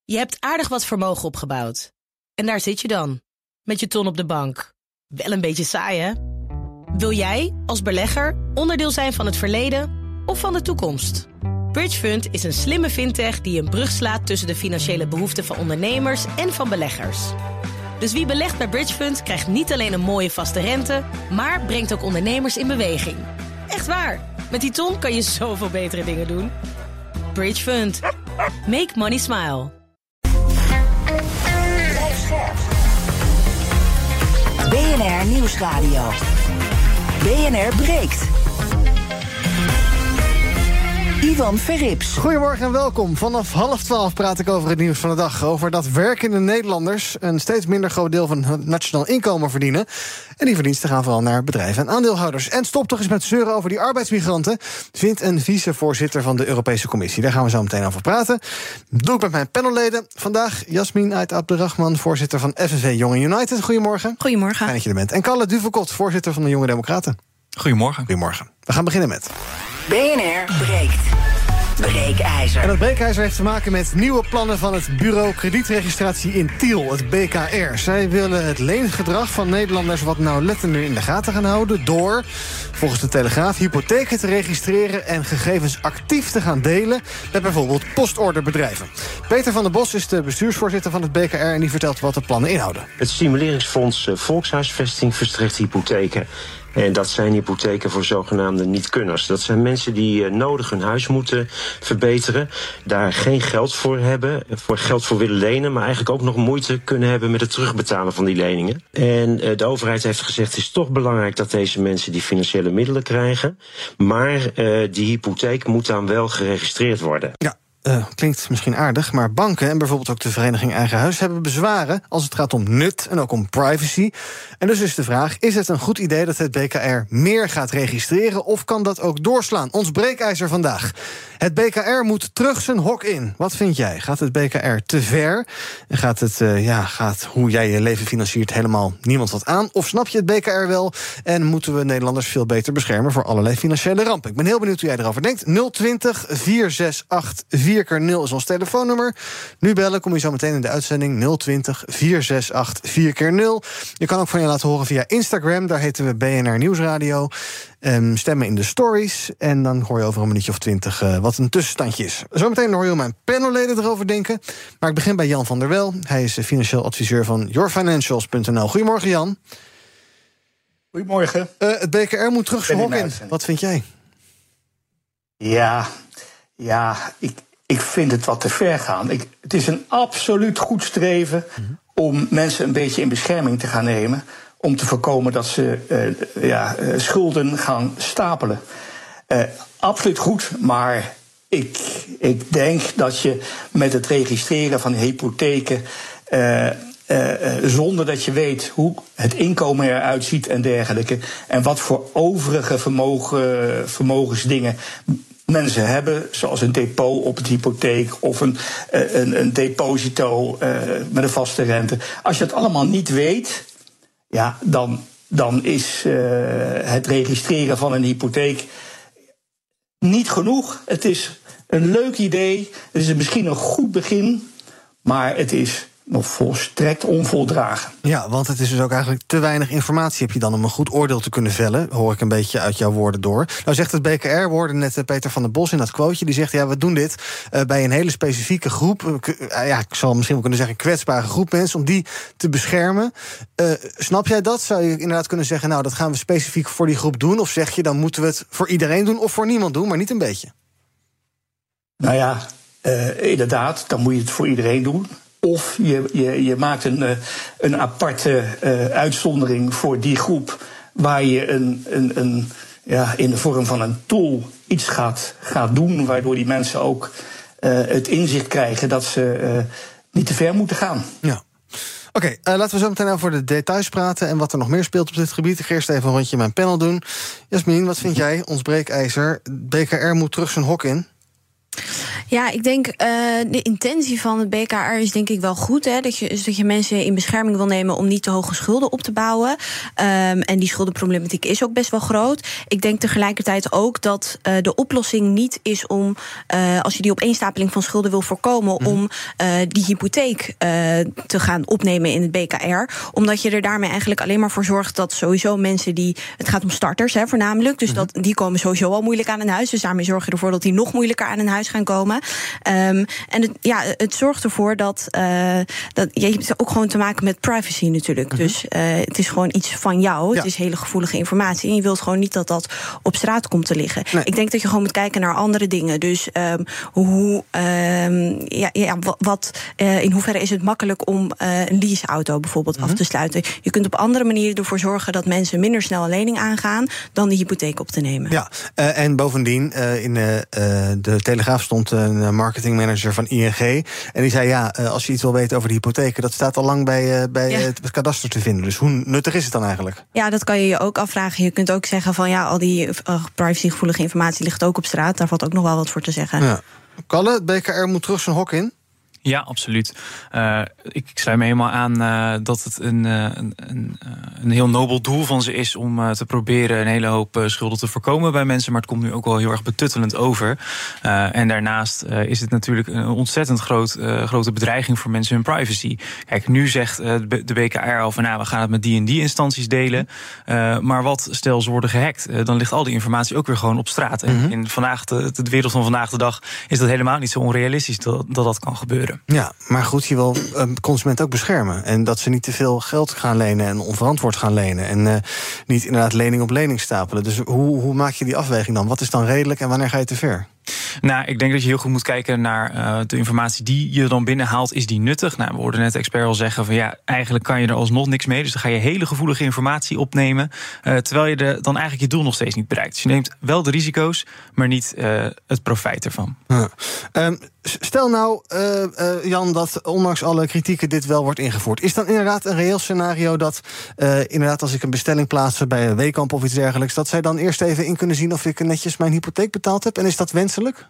Je hebt aardig wat vermogen opgebouwd. En daar zit je dan, met je ton op de bank. Wel een beetje saai, hè? Wil jij, als belegger, onderdeel zijn van het verleden of van de toekomst? Bridgefund is een slimme fintech die een brug slaat tussen de financiële behoeften van ondernemers en van beleggers. Dus wie belegt bij Bridgefund krijgt niet alleen een mooie vaste rente, maar brengt ook ondernemers in beweging. Echt waar, met die ton kan je zoveel betere dingen doen. Bridgefund. Make money smile. BNR Nieuwsradio. BNR breekt. Ivan Verrips. Goedemorgen en welkom. Vanaf 11:30 praat ik over het nieuws van de dag. Over dat werkende Nederlanders een steeds minder groot deel van het nationaal inkomen verdienen. En die verdiensten gaan vooral naar bedrijven en aandeelhouders. En stop toch eens met zeuren over die arbeidsmigranten, vindt een vicevoorzitter van de Europese Commissie. Daar gaan we zo meteen over praten. Dat doe ik met mijn panelleden. Vandaag Jasmin Ait Abderrahman, voorzitter van FNV Jonge United. Goedemorgen. Goedemorgen. Fijn dat je er bent. En Kalle Duvekot, voorzitter van de Jonge Democraten. Goedemorgen. Goedemorgen. We gaan beginnen met BNR breekt. Breekijzer. En dat breekijzer heeft te maken met nieuwe plannen van het Bureau Kredietregistratie in Tiel, het BKR. Zij willen het leengedrag van Nederlanders wat nauwlettender in de gaten gaan houden door, volgens de Telegraaf, hypotheken te registreren en gegevens actief te gaan delen met bijvoorbeeld postorderbedrijven. Peter van der Bos is de bestuursvoorzitter van het BKR en die vertelt wat de plannen inhouden. Het Stimuleringsfonds Volkshuisvesting verstrekt hypotheken. En dat zijn hypotheken voor zogenaamde niet-kunners. Dat zijn mensen die nodig hun huis moeten verbeteren, daar geen geld voor hebben, geld voor willen lenen, maar eigenlijk ook nog moeite kunnen hebben met het terugbetalen van die leningen. En de overheid heeft gezegd, het is toch belangrijk dat deze mensen die financiële middelen krijgen, maar die hypotheek moet dan wel geregistreerd worden. Ja. Klinkt misschien aardig, maar banken en bijvoorbeeld ook de vereniging Eigen Huis hebben bezwaren als het gaat om nut en ook om privacy. En dus is de vraag, is het een goed idee dat het BKR meer gaat registreren of kan dat ook doorslaan? Ons breekijzer vandaag. Het BKR moet terug zijn hok in. Wat vind jij? Gaat het BKR te ver? En gaat hoe jij je leven financiert helemaal niemand wat aan? Of snap je het BKR wel? En moeten we Nederlanders veel beter beschermen voor allerlei financiële rampen? Ik ben heel benieuwd hoe jij erover denkt. 020-468-4x0 is ons telefoonnummer. Nu bellen, kom je zo meteen in de uitzending. 020-468-4x0. Je kan ook van je laten horen via Instagram. Daar heten we BNR Nieuwsradio. Stemmen in de stories. En dan hoor je over een minuutje of 20 wat een tussenstandje is. Zometeen hoor je mijn panelleden erover denken. Maar ik begin bij Jan van der Wel. Hij is financieel adviseur van yourfinancials.nl. Goedemorgen, Jan. Goedemorgen. Het BKR moet terug zijn hok in. Wat vind jij? Ja, ik vind het wat te ver gaan. Het is een absoluut goed streven om mensen een beetje in bescherming te gaan nemen, om te voorkomen dat ze schulden gaan stapelen. Absoluut goed, maar ik denk dat je met het registreren van hypotheken, zonder dat je weet hoe het inkomen eruit ziet en dergelijke, en wat voor overige vermogensdingen mensen hebben, zoals een depot op het hypotheek of een deposito met een vaste rente. Als je het allemaal niet weet, ja, dan is het registreren van een hypotheek niet genoeg. Het is een leuk idee, het is misschien een goed begin, maar het is nog volstrekt onvoldragen. Ja, want het is dus ook eigenlijk te weinig informatie heb je dan om een goed oordeel te kunnen vellen, hoor ik een beetje uit jouw woorden door. Nou zegt het BKR, we hoorden net Peter van der Bos in dat quoteje, die zegt, ja, we doen dit bij een hele specifieke groep, ik zal misschien wel kunnen zeggen kwetsbare groep mensen, om die te beschermen. Snap jij dat? Zou je inderdaad kunnen zeggen, nou, dat gaan we specifiek voor die groep doen? Of zeg je, dan moeten we het voor iedereen doen of voor niemand doen, maar niet een beetje? Nou ja, inderdaad, dan moet je het voor iedereen doen. Of je maakt een aparte uitzondering voor die groep, waar je in de vorm van een tool iets gaat doen, waardoor die mensen ook het inzicht krijgen dat ze niet te ver moeten gaan. Ja. Oké, laten we zo meteen over de details praten en wat er nog meer speelt op dit gebied. Ik ga eerst even een rondje mijn panel doen. Jasmin, wat vind jij? Ons breekijzer. BKR moet terug zijn hok in. Ja, ik denk de intentie van het BKR is denk ik wel goed. Hè? Dat je mensen in bescherming wil nemen om niet te hoge schulden op te bouwen. En die schuldenproblematiek is ook best wel groot. Ik denk tegelijkertijd ook dat de oplossing niet is om, als je die opeenstapeling van schulden wil voorkomen, om die hypotheek te gaan opnemen in het BKR. Omdat je er daarmee eigenlijk alleen maar voor zorgt dat sowieso mensen die, het gaat om starters voornamelijk, dus die komen sowieso al moeilijk aan een huis. Dus daarmee zorg je ervoor dat die nog moeilijker aan een huis gaan komen. En het zorgt ervoor dat je hebt ook gewoon te maken met privacy natuurlijk. Dus het is gewoon iets van jou. Het is hele gevoelige informatie. En je wilt gewoon niet dat dat op straat komt te liggen. Nee. Ik denk dat je gewoon moet kijken naar andere dingen. Dus in hoeverre is het makkelijk om een leaseauto bijvoorbeeld af te sluiten. Je kunt op andere manieren ervoor zorgen dat mensen minder snel een lening aangaan dan de hypotheek op te nemen. Ja, en bovendien in de Telegraaf stond een marketingmanager van ING. En die zei, als je iets wil weten over de hypotheken, dat staat al lang bij het kadaster te vinden. Dus hoe nuttig is het dan eigenlijk? Ja, dat kan je je ook afvragen. Je kunt ook zeggen van al die privacygevoelige informatie ligt ook op straat. Daar valt ook nog wel wat voor te zeggen. Ja. Kalle, het BKR moet terug zijn hok in? Ja, absoluut. Ik sluit me helemaal aan dat het een heel nobel doel van ze is om te proberen een hele hoop schulden te voorkomen bij mensen. Maar het komt nu ook wel heel erg betuttelend over. En daarnaast is het natuurlijk een ontzettend grote bedreiging voor mensen hun privacy. Kijk, nu zegt de BKR al van we gaan het met die en die instanties delen. Maar wat stel ze worden gehackt? Dan ligt al die informatie ook weer gewoon op straat. En in de wereld van vandaag de dag is dat helemaal niet zo onrealistisch dat kan gebeuren. Ja, maar goed, je wil consumenten ook beschermen. En dat ze niet te veel geld gaan lenen en onverantwoord gaan lenen. En niet inderdaad lening op lening stapelen. Dus hoe maak je die afweging dan? Wat is dan redelijk en wanneer ga je te ver? Nou, ik denk dat je heel goed moet kijken naar de informatie die je dan binnenhaalt. Is die nuttig? Nou, we hoorden net de expert al zeggen van eigenlijk kan je er alsnog niks mee. Dus dan ga je hele gevoelige informatie opnemen. Terwijl je dan eigenlijk je doel nog steeds niet bereikt. Dus je neemt wel de risico's, maar niet het profijt ervan. Ja. Stel nou, Jan, dat ondanks alle kritieken dit wel wordt ingevoerd. Is dan inderdaad een reëel scenario dat inderdaad als ik een bestelling plaats bij een Weekamp of iets dergelijks, dat zij dan eerst even in kunnen zien of ik netjes mijn hypotheek betaald heb? En is dat wenselijk?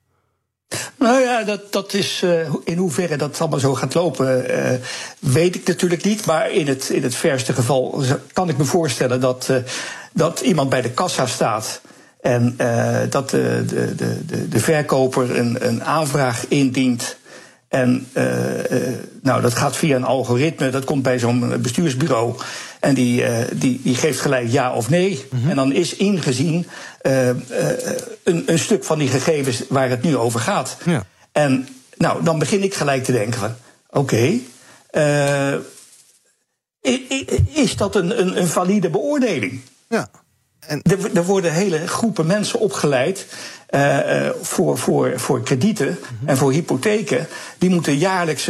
Nou ja, dat is in hoeverre dat allemaal zo gaat lopen, weet ik natuurlijk niet. Maar in het verste geval kan ik me voorstellen dat iemand bij de kassa staat en dat de verkoper een aanvraag indient. En dat gaat via een algoritme, dat komt bij zo'n bestuursbureau. En die geeft gelijk ja of nee. Mm-hmm. En dan is ingezien een stuk van die gegevens waar het nu over gaat. Ja. En dan begin ik gelijk te denken van, oké, is dat een valide beoordeling? Ja. En er worden hele groepen mensen opgeleid voor kredieten en voor hypotheken. Die moeten jaarlijks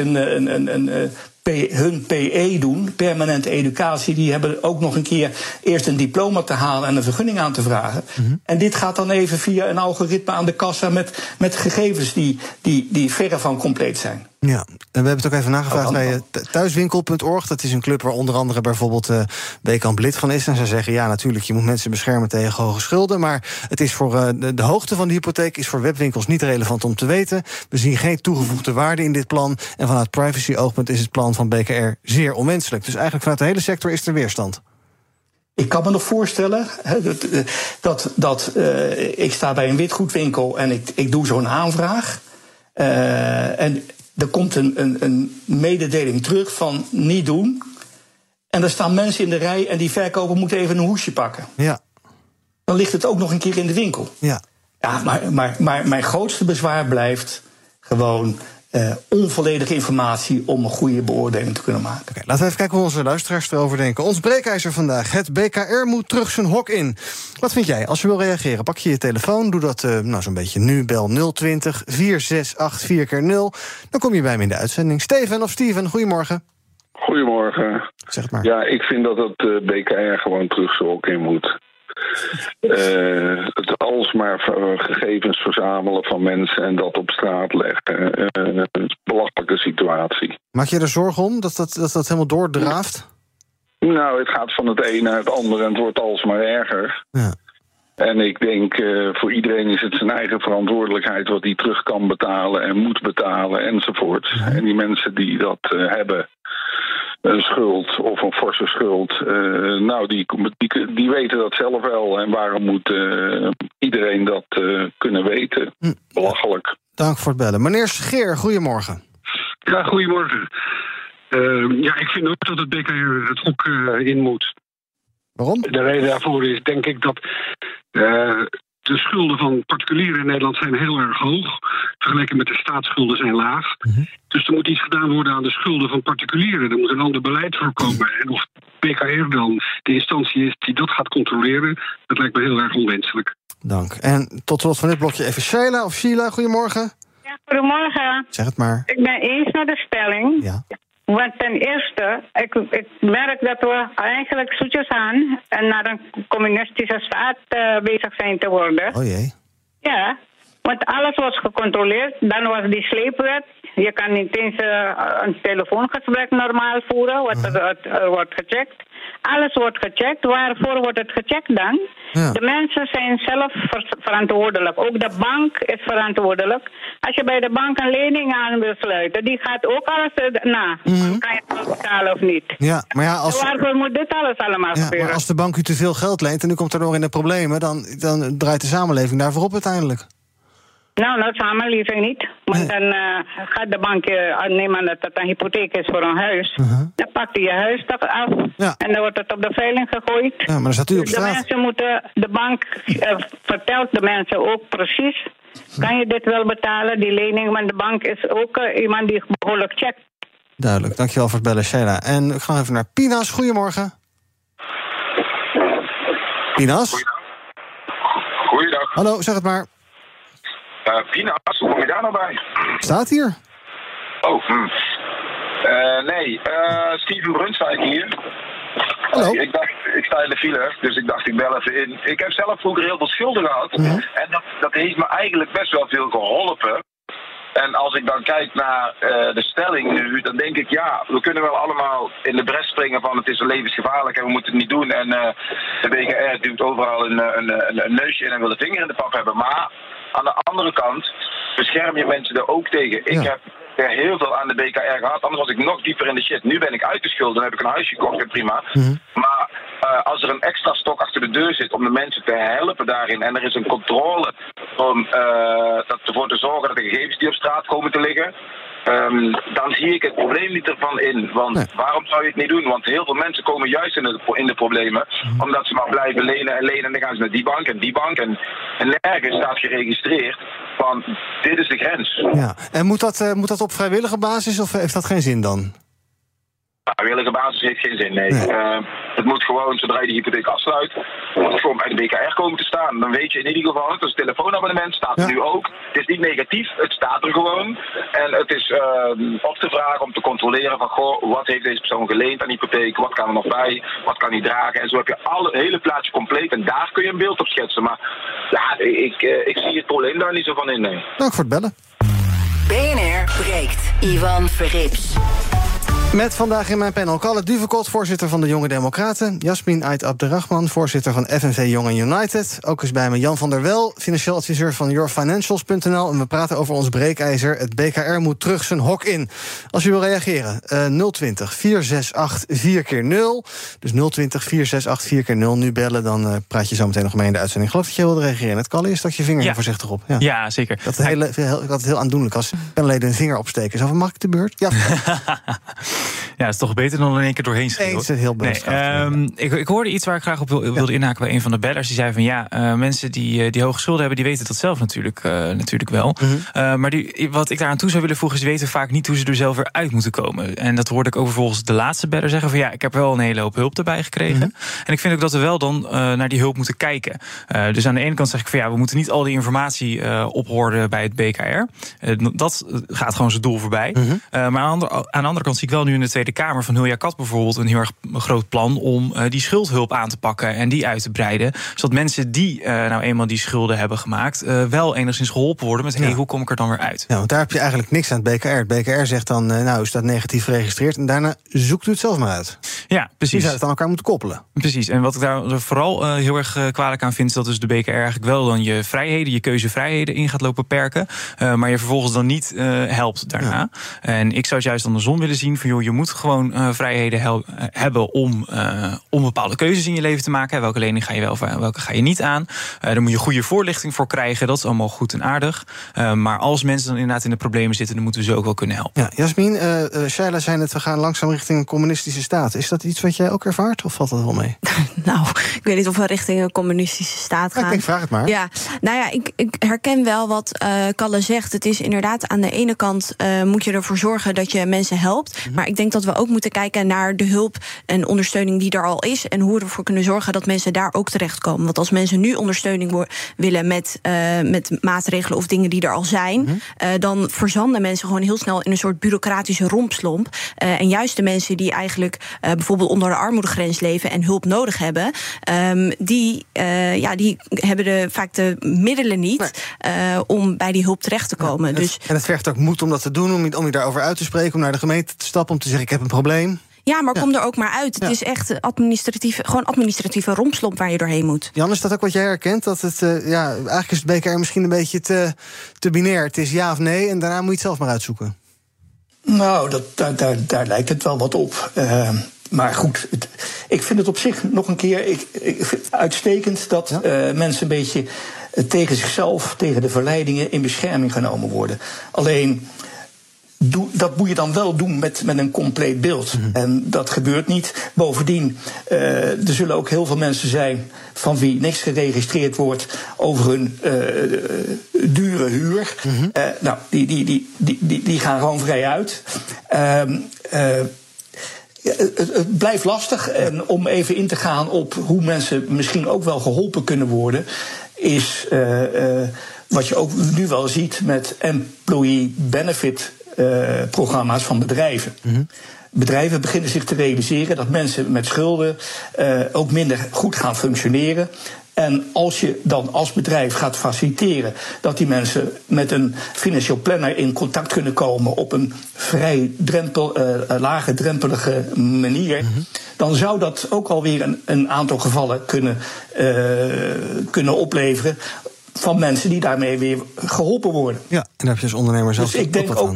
hun PE doen, permanente educatie. Die hebben ook nog een keer eerst een diploma te halen en een vergunning aan te vragen. Mm-hmm. En dit gaat dan even via een algoritme aan de kassa met gegevens die verre van compleet zijn. Ja, en we hebben het ook even nagevraagd bij thuiswinkel.org. Dat is een club waar onder andere bijvoorbeeld Weekamp lid van is. En zij zeggen, natuurlijk, je moet mensen beschermen tegen hoge schulden. Maar het is voor de hoogte van de hypotheek is voor webwinkels niet relevant om te weten. We zien geen toegevoegde waarde in dit plan. En vanuit privacy-oogpunt is het plan van BKR zeer onwenselijk. Dus eigenlijk vanuit de hele sector is er weerstand. Ik kan me nog voorstellen dat ik sta bij een witgoedwinkel en ik doe zo'n aanvraag. En er komt een mededeling terug van niet doen. En er staan mensen in de rij en die verkoper moet even een hoesje pakken. Ja. Dan ligt het ook nog een keer in de winkel. Ja. Ja, maar mijn grootste bezwaar blijft gewoon onvolledige informatie om een goede beoordeling te kunnen maken. Okay, laten we even kijken hoe onze luisteraars erover denken. Ons breekijzer vandaag. Het BKR moet terug zijn hok in. Wat vind jij? Als je wil reageren, pak je je telefoon. Doe dat zo'n beetje nu. Bel 020 468 4x0. Dan kom je bij me in de uitzending. Steven, goedemorgen. Goedemorgen. Zeg het maar. Ja, ik vind dat het BKR gewoon terug zijn hok in moet. Het alsmaar gegevens verzamelen van mensen en dat op straat leggen. Een belachelijke situatie. Maak je er zorgen om dat helemaal doordraaft? Nou, het gaat van het een naar het andere en het wordt alsmaar erger. Ja. En ik denk, voor iedereen is het zijn eigen verantwoordelijkheid wat hij terug kan betalen en moet betalen enzovoort. En die mensen die dat hebben, een schuld of een forse schuld, die weten dat zelf wel. En waarom moet iedereen dat kunnen weten? Belachelijk. Dank voor het bellen. Meneer Scheer, goedemorgen. Ja, goedemorgen. Ik vind ook dat het BKR het hok in moet. Waarom? De reden daarvoor is, denk ik, dat de schulden van particulieren in Nederland zijn heel erg hoog. Vergeleken met de staatsschulden zijn laag. Dus er moet iets gedaan worden aan de schulden van particulieren. Er moet een ander beleid voor komen. En of BKR dan de instantie is die dat gaat controleren, dat lijkt me heel erg onwenselijk. Dank. En tot slot van dit blokje even Sheila. Goedemorgen. Ja, goedemorgen. Zeg het maar. Ik ben eens met de stelling. Ja. Want ten eerste, ik merk dat we eigenlijk zoetjes aan en naar een communistische staat bezig zijn te worden. Oh jee. Ja, want alles was gecontroleerd. Dan was die sleepwet. Je kan niet eens een telefoongesprek normaal voeren. Er wordt gecheckt. Alles wordt gecheckt. Waarvoor wordt het gecheckt dan? Ja. De mensen zijn zelf verantwoordelijk. Ook de bank is verantwoordelijk. Als je bij de bank een lening aan wil sluiten, die gaat ook alles na. Kan je het wel betalen of niet? Ja, maar ja, waarvoor moet dit alles allemaal gebeuren? Maar als de bank u te veel geld leent en u komt er nog in de problemen, dan draait de samenleving daarvoor op uiteindelijk. Nou, dat samenleving niet. Want dan gaat de bank aannemen dat het een hypotheek is voor een huis. Dan pakt hij je huis toch af. Ja. En dan wordt het op de veiling gegooid. Ja, maar dan staat u op straat. De bank vertelt de mensen ook precies. Kan je dit wel betalen, die lening? Want de bank is ook iemand die behoorlijk checkt. Duidelijk, dankjewel voor het bellen, Sheila. En ik ga even naar Pinas. Goedemorgen. Pinas? Goeiedag. Hallo, zeg het maar. Pinas, hoe kom je daar nou bij? Staat hier. Oh, nee. Steven Brunswijk hier. Hallo. Ik sta in de file, dus ik dacht ik bel even in. Ik heb zelf vroeger heel veel schulden gehad. En dat heeft me eigenlijk best wel veel geholpen. En als ik dan kijk naar de stelling nu, dan denk ik, ja, we kunnen wel allemaal in de bres springen van het is levensgevaarlijk en we moeten het niet doen. En de BKR duwt overal een neusje in en wil de vinger in de pap hebben. Maar aan de andere kant bescherm je mensen er ook tegen. Ja. Ik heb heel veel aan de BKR gehad, anders was ik nog dieper in de shit. Nu ben ik uitgeschulden, dan heb ik een huis gekocht en prima. Maar als er een extra stok achter de deur zit om de mensen te helpen daarin en er is een controle om ervoor te zorgen dat de gegevens die op straat komen te liggen, dan zie ik het probleem niet ervan in. Want waarom zou je het niet doen? Want heel veel mensen komen juist in de problemen omdat ze maar blijven lenen en dan gaan ze naar die bank en die bank en nergens staat geregistreerd van dit is de grens. Ja. En moet dat op vrijwillige basis of heeft dat geen zin dan? Vrijwillige basis heeft geen zin, nee. Het moet gewoon, zodra je de hypotheek afsluit, moet het gewoon bij de BKR komen te staan. Dan weet je in ieder geval, het is een telefoonabonnement, staat er nu ook. Het is niet negatief, het staat er gewoon. En het is op te vragen om te controleren van, goh, wat heeft deze persoon geleend aan hypotheek, wat kan er nog bij, wat kan hij dragen. En zo heb je het hele plaatje compleet en daar kun je een beeld op schetsen. Maar ja, ik zie het probleem daar niet zo van in, nee. Dank voor het bellen. BNR breekt. Ivan Verrips. Met vandaag in mijn panel Kalle Duvekot, voorzitter van de Jonge Democraten. Jasmin Ait Abderrahman, voorzitter van FNV Young & United. Ook is bij me Jan van der Wel, financieel adviseur van yourfinancials.nl. En we praten over ons breekijzer. Het BKR moet terug zijn hok in. Als u wil reageren, 020 468 4x0. Dus 020 468 4x0. Nu bellen, dan praat je zo meteen nog mee in de uitzending. Ik geloof dat je wilde reageren. Het Kalle, stak je vinger voorzichtig op. Ja, zeker. Dat het heel aandoenlijk als panelleden een vinger opsteken. Zo van, mag ik de beurt? Ja. Ja, het is toch beter dan in één keer doorheen schreeuwen. Het is heel ik hoorde iets waar ik graag op wilde inhaken bij een van de bellers. Die zei van mensen die hoge schulden hebben, die weten dat zelf natuurlijk wel. Maar wat ik daaraan toe zou willen voegen is, die weten vaak niet hoe ze er zelf weer uit moeten komen. En dat hoorde ik ook vervolgens de laatste beller zeggen van ik heb wel een hele hoop hulp erbij gekregen. En ik vind ook dat we wel dan naar die hulp moeten kijken. Dus aan de ene kant zeg ik van we moeten niet al die informatie ophoren bij het BKR. Dat gaat gewoon zijn doel voorbij. Maar aan de andere kant zie ik wel nu in de Tweede Tweede Kamer van Hulja Kat bijvoorbeeld een heel erg groot plan om die schuldhulp aan te pakken en die uit te breiden. Zodat mensen die nou eenmaal die schulden hebben gemaakt, wel enigszins geholpen worden met hoe kom ik er dan weer uit? Ja, want daar heb je eigenlijk niks aan het BKR. Het BKR zegt dan, nou, u staat negatief geregistreerd en daarna zoekt u het zelf maar uit. Ja, precies. Je zou het aan elkaar moeten koppelen. Precies. En wat ik daar vooral heel erg kwalijk aan vind, is dat dus de BKR eigenlijk wel dan je vrijheden, je keuzevrijheden in gaat lopen perken, maar je vervolgens dan niet helpt daarna. Ja. En ik zou het juist andersom willen zien van, joh, je moet gewoon vrijheden hebben om bepaalde keuzes in je leven te maken. Welke lening ga je wel, welke ga je niet aan? Daar moet je goede voorlichting voor krijgen. Dat is allemaal goed en aardig. Maar als mensen dan inderdaad in de problemen zitten, dan moeten we ze ook wel kunnen helpen. Ja, Jasmin, Shaila zei net, we gaan langzaam richting een communistische staat. Is dat iets wat jij ook ervaart of valt dat wel mee? Nou, ik weet niet of we richting een communistische staat gaan. Ik vraag het maar. Ja, nou ja, ik herken wel wat Kalle zegt. Het is inderdaad aan de ene kant moet je ervoor zorgen dat je mensen helpt. Maar ik denk dat we ook moeten kijken naar de hulp en ondersteuning die er al is en hoe we ervoor kunnen zorgen dat mensen daar ook terechtkomen. Want als mensen nu ondersteuning willen met maatregelen of dingen die er al zijn, dan verzanden mensen gewoon heel snel in een soort bureaucratische rompslomp. En juist de mensen die eigenlijk bijvoorbeeld onder de armoedegrens leven en hulp nodig hebben, die hebben vaak de middelen niet om bij die hulp terecht te komen. Ja, en het vergt ook moed om dat te doen, om je daarover uit te spreken, om naar de gemeente te stappen, om te zeggen, ik heb een probleem. Ja, maar kom er ook maar uit. Het is echt administratieve rompslomp waar je doorheen moet. Jan, is dat ook wat jij herkent? Dat het, eigenlijk is het BKR misschien een beetje te binair. Het is ja of nee en daarna moet je het zelf maar uitzoeken. Nou, daar lijkt het wel wat op. Maar goed, ik vind het op zich nog een keer ik vind het uitstekend dat mensen een beetje tegen zichzelf, tegen de verleidingen in bescherming genomen worden. Alleen, dat moet je dan wel doen met een compleet beeld. En dat gebeurt niet. Bovendien, er zullen ook heel veel mensen zijn van wie niks geregistreerd wordt over hun dure huur. Nou, die gaan gewoon vrij uit. Het blijft lastig. En om even in te gaan op hoe mensen misschien ook wel geholpen kunnen worden, is wat je ook nu wel ziet met employee benefit programma's van bedrijven. Bedrijven beginnen zich te realiseren dat mensen met schulden ook minder goed gaan functioneren. En als je dan als bedrijf gaat faciliteren dat die mensen met een financieel planner in contact kunnen komen op een vrij lage drempelige manier, dan zou dat ook alweer een aantal gevallen kunnen opleveren van mensen die daarmee weer geholpen worden. Ja, en daar heb je als ondernemer zelf. Dus ik denk ook